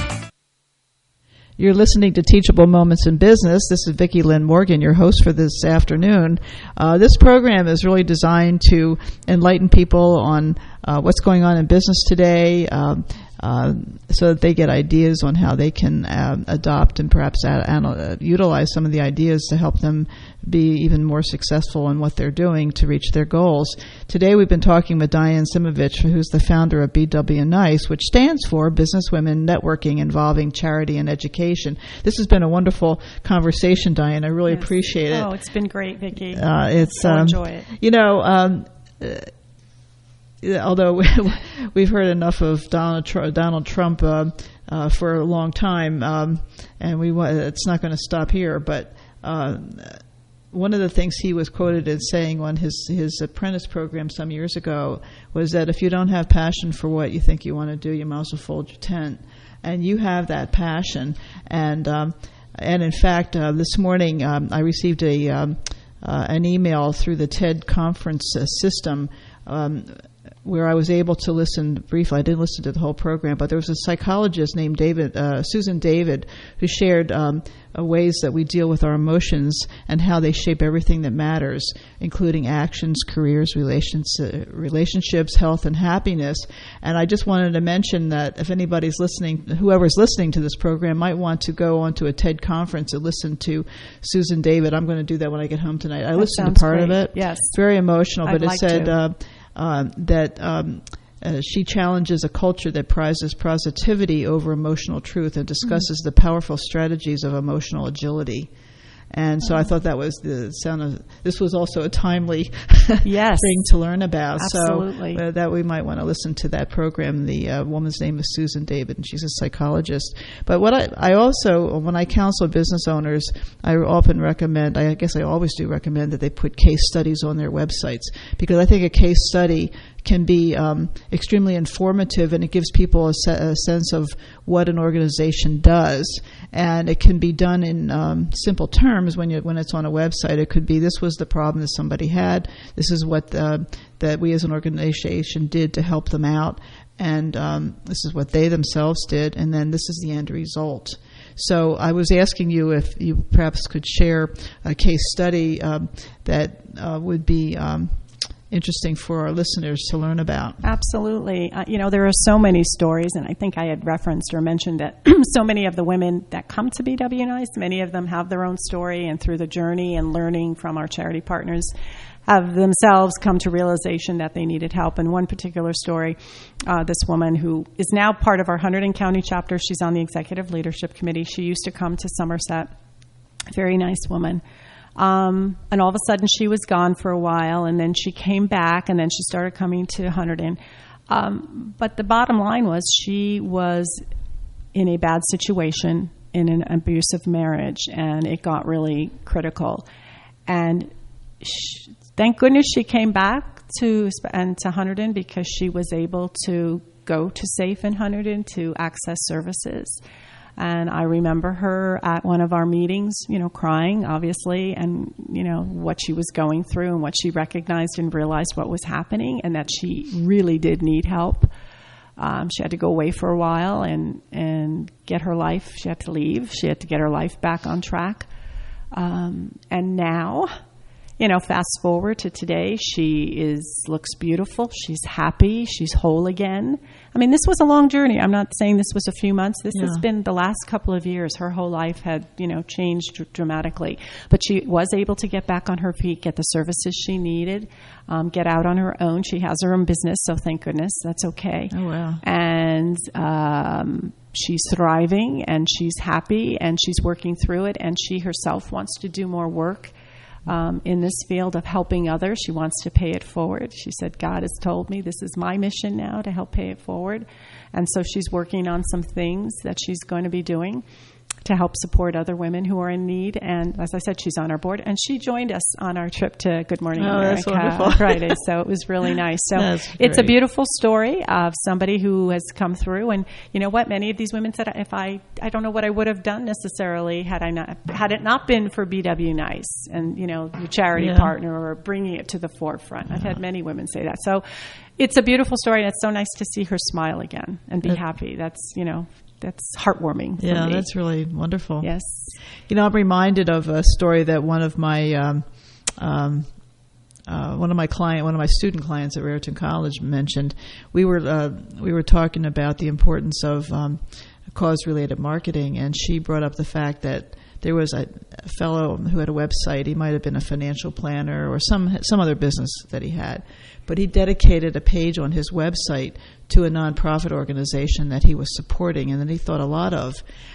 You're listening to Teachable Moments in Business. This is Vicki Lynn Morgan, your host for this afternoon. Uh, this program is really designed to enlighten people on uh, what's going on in business today, um, uh, so that they get ideas on how they can uh, adopt and perhaps add, uh, utilize some of the ideas to help them be even more successful in what they're doing to reach their goals. Today we've been talking with Diane Simovich, who's the founder of B W Nice, which stands for Businesswomen Networking Involving Charity and Education. This has been a wonderful conversation, Diane. I really yes. appreciate it. Oh, it's been great, Vicki. Uh, it's so um, enjoy it. You know, um, uh, although we've heard enough of Donald Trump, Donald Trump uh, uh, for a long time, um, and we want, it's not going to stop here, but uh, one of the things he was quoted as saying on his, his apprentice program some years ago was that if you don't have passion for what you think you want to do, you might as well fold your tent. And you have that passion. And um, and in fact, uh, this morning um, I received a um, uh, an email through the TED conference uh, system um, where I was able to listen briefly. I didn't listen to the whole program, but there was a psychologist named David, uh, Susan David, who shared um, uh, ways that we deal with our emotions and how they shape everything that matters, including actions, careers, relations, uh, relationships, health, and happiness. And I just wanted to mention that if anybody's listening, whoever's listening to this program might want to go onto a TED conference and listen to Susan David. I'm going to do that when I get home tonight. I that listened to part great. of it. Yes. It's very emotional, I'd but it like said... to. Uh, Uh, that um, uh, she challenges a culture that prizes positivity over emotional truth and discusses mm-hmm. the powerful strategies of emotional agility. And so I thought that was the sound of, this was also a timely yes. thing to learn about. Absolutely. So uh, that we might want to listen to that program. The uh, woman's name is Susan David, and she's a psychologist. But what I, I also, when I counsel business owners, I often recommend, I guess I always do recommend that they put case studies on their websites, because I think a case study can be um, extremely informative, and it gives people a, se- a sense of what an organization does. And it can be done in um, simple terms when you when it's on a website. It could be, this was the problem that somebody had, this is what uh, that we as an organization did to help them out, and um, this is what they themselves did, and then this is the end result. So I was asking you if you perhaps could share a case study um, that uh, would be um, interesting for our listeners to learn about. Absolutely. Uh, you know, there are so many stories, and I think I had referenced or mentioned that so many of the women that come to B W Nice, many of them have their own story, and through the journey and learning from our charity partners, have themselves come to realization that they needed help. And one particular story, uh, this woman who is now part of our Hunterdon County chapter, she's on the Executive Leadership Committee. She used to come to Somerset. Very nice woman. Um, and all of a sudden she was gone for a while, and then she came back, and then she started coming to Hunterdon. Um, but the bottom line was she was in a bad situation in an abusive marriage, and it got really critical. And she, thank goodness she came back to and to Hunterdon, because she was able to go to SAFE in Hunterdon to access services. And I remember her at one of our meetings, you know, crying, obviously, and, you know, what she was going through and what she recognized and realized what was happening, and that she really did need help. Um, she had to go away for a while and, and get her life. She had to leave. She had to get her life back on track. Um, and now, you know, fast forward to today, she is looks beautiful. She's happy. She's whole again. I mean, this was a long journey. I'm not saying this was a few months. This yeah. has been the last couple of years. Her whole life had, you know, changed dr- dramatically. But she was able to get back on her feet, get the services she needed, um, get out on her own. She has her own business, so thank goodness. That's okay. Oh, wow. And um, she's thriving, and she's happy, and she's working through it, and she herself wants to do more work Um, in this field of helping others. She wants to pay it forward. She said, God has told me this is my mission now, to help pay it forward. And so she's working on some things that she's going to be doing to help support other women who are in need. And as I said, she's on our board. And she joined us on our trip to Good Morning oh, America that's wonderful. Friday. So it was really nice. So it's a beautiful story of somebody who has come through. And you know what? Many of these women said, if I, I don't know what I would have done necessarily had I not, had it not been for B W Nice and, you know, your charity yeah. partner, or bringing it to the forefront. Yeah. I've had many women say that. So it's a beautiful story. And it's so nice to see her smile again and be that, happy. That's, you know, that's heartwarming for yeah, me. That's really wonderful. Yes. You know, I'm reminded of a story that one of my um, um, uh, one of my client, one of my student clients at Raritan College mentioned. We were uh, we were talking about the importance of um, cause-related marketing, and she brought up the fact that there was a, a fellow who had a website. He might have been a financial planner or some some other business that he had, but he dedicated a page on his website to a nonprofit organization that he was supporting and that he thought a lot of.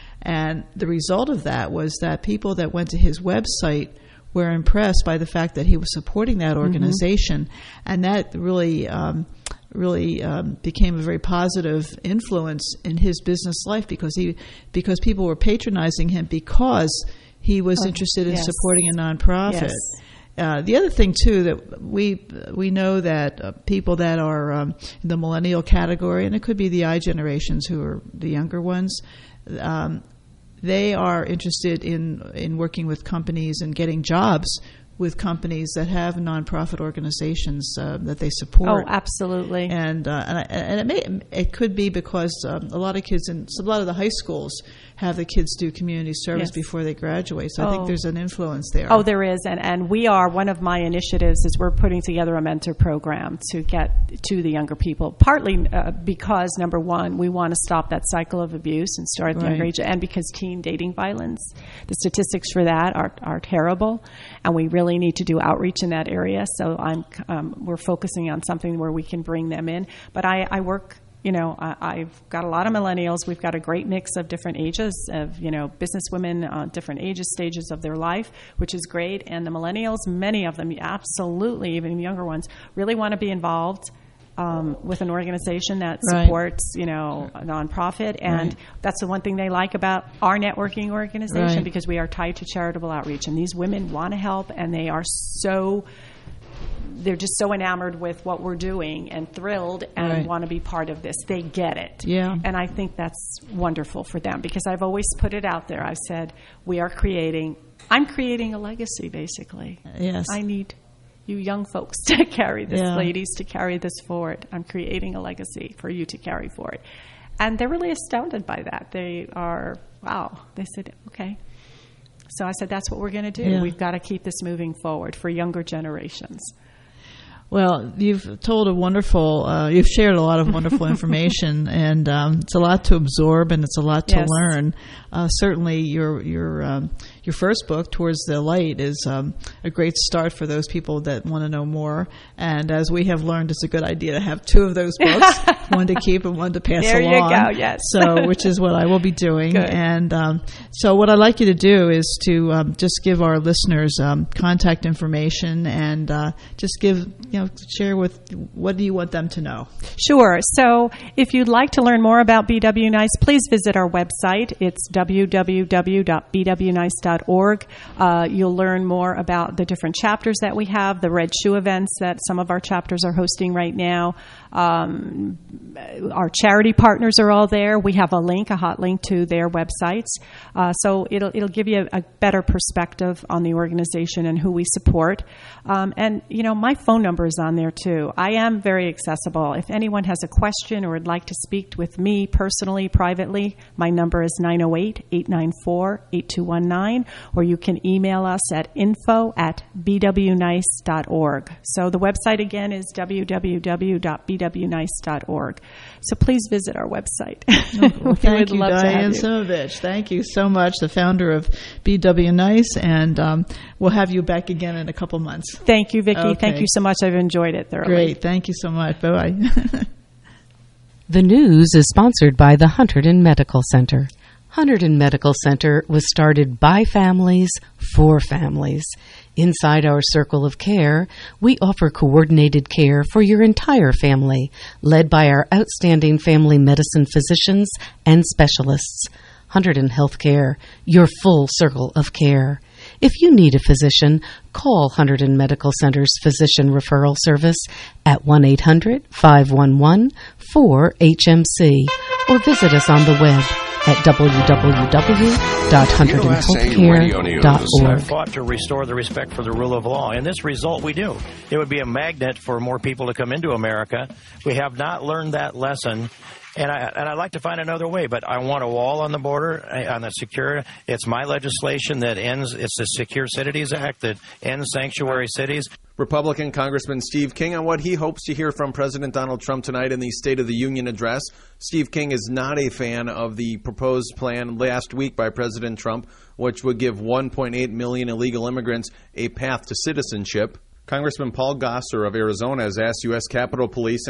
And the result of that was that people that went to his website were impressed by the fact that he was supporting that organization, mm-hmm. and that really um, really um, became a very positive influence in his business life, because he because people were patronizing him because he was oh, interested in yes. supporting a nonprofit. Yes. Uh, the other thing too, that we we know that uh, people that are um, in the millennial category, and it could be the I generations who are the younger ones, um, they are interested in in working with companies and getting jobs with companies that have nonprofit organizations uh, that they support. Oh, absolutely. And uh, and, I, and it may it could be because um, a lot of kids in so a lot of the high schools have the kids do community service yes. before they graduate. So oh. I think there's an influence there. Oh, there is, and and we are one of my initiatives is we're putting together a mentor program to get to the younger people. Partly uh, because number one, we want to stop that cycle of abuse and start at the right. younger age, and because teen dating violence, the statistics for that are are terrible, and we really need to do outreach in that area. So I'm um, we're focusing on something where we can bring them in. But I, I work, you know, I, I've got a lot of millennials. We've got a great mix of different ages of, you know, business women, uh, different ages, stages of their life, which is great. And the millennials, many of them, absolutely, even younger ones, really want to be involved Um, with an organization that supports, right. you know, a nonprofit. And right. that's the one thing they like about our networking organization, right. because we are tied to charitable outreach. And these women want to help, and they are so, they're just so enamored with what we're doing and thrilled and right. want to be part of this. They get it. Yeah. And I think that's wonderful for them, because I've always put it out there. I've said, we are creating, I'm creating a legacy, basically. Yes. I need you young folks to carry this, yeah. ladies, to carry this forward. I'm creating a legacy for you to carry forward. And they're really astounded by that. They are, wow. They said, okay. So I said, that's what we're going to do. Yeah. We've got to keep this moving forward for younger generations. Well, you've told a wonderful, uh, you've shared a lot of wonderful information, and um, it's a lot to absorb, and it's a lot to yes. learn. Uh, certainly, your your um, your first book, Towards the Light, is um, a great start for those people that want to know more. And as we have learned, it's a good idea to have two of those books, one to keep and one to pass there along. There you go, yes. So, which is what I will be doing. Good. And um, so what I'd like you to do is to um, just give our listeners um, contact information and uh, just give, you know, share with what do you want them to know. Sure. So if you'd like to learn more about B W Nice, please visit our website. It's w w w dot b w nice dot org. Uh, you'll learn more about the different chapters that we have, the Red Shoe events that some of our chapters are hosting right now. Um, our charity partners are all there. We have a link, a hot link to their websites. Uh, so it'll it'll give you a, a better perspective on the organization and who we support. Um, and, you know, my phone number is on there, too. I am very accessible. If anyone has a question or would like to speak with me personally, privately, my number is nine oh eight, eight nine four, eight two one nine, or you can email us at info at b w nice dot org. So the website, again, is w w w dot b w nice dot org. So please visit our website. Oh, well, thank you, love Diane Simovich. Thank you so much, the founder of B W Nice, and um, we'll have you back again in a couple months. Thank you, Vicki. Okay. Thank you so much. I've enjoyed it thoroughly. Great. Thank you so much. Bye-bye. The news is sponsored by the Hunterdon Medical Center. Hunterdon Medical Center was started by families for families. Inside our circle of care, we offer coordinated care for your entire family, led by our outstanding family medicine physicians and specialists. Hunterdon Healthcare, your full circle of care. If you need a physician, call Hunterdon Medical Center's Physician Referral Service at one eight hundred, five one one, four H M C or visit us on the web at w w w dot hunterdon healthcare dot org. I fought to restore the respect for the rule of law, and this result we do. It would be a magnet for more people to come into America. We have not learned that lesson. And, I, and I'd like to find another way, but I want a wall on the border, on the secure. It's my legislation that ends, it's the Secure Cities Act that ends sanctuary cities. Republican Congressman Steve King on what he hopes to hear from President Donald Trump tonight in the State of the Union address. Steve King is not a fan of the proposed plan last week by President Trump, which would give one point eight million illegal immigrants a path to citizenship. Congressman Paul Gosar of Arizona has asked U S Capitol Police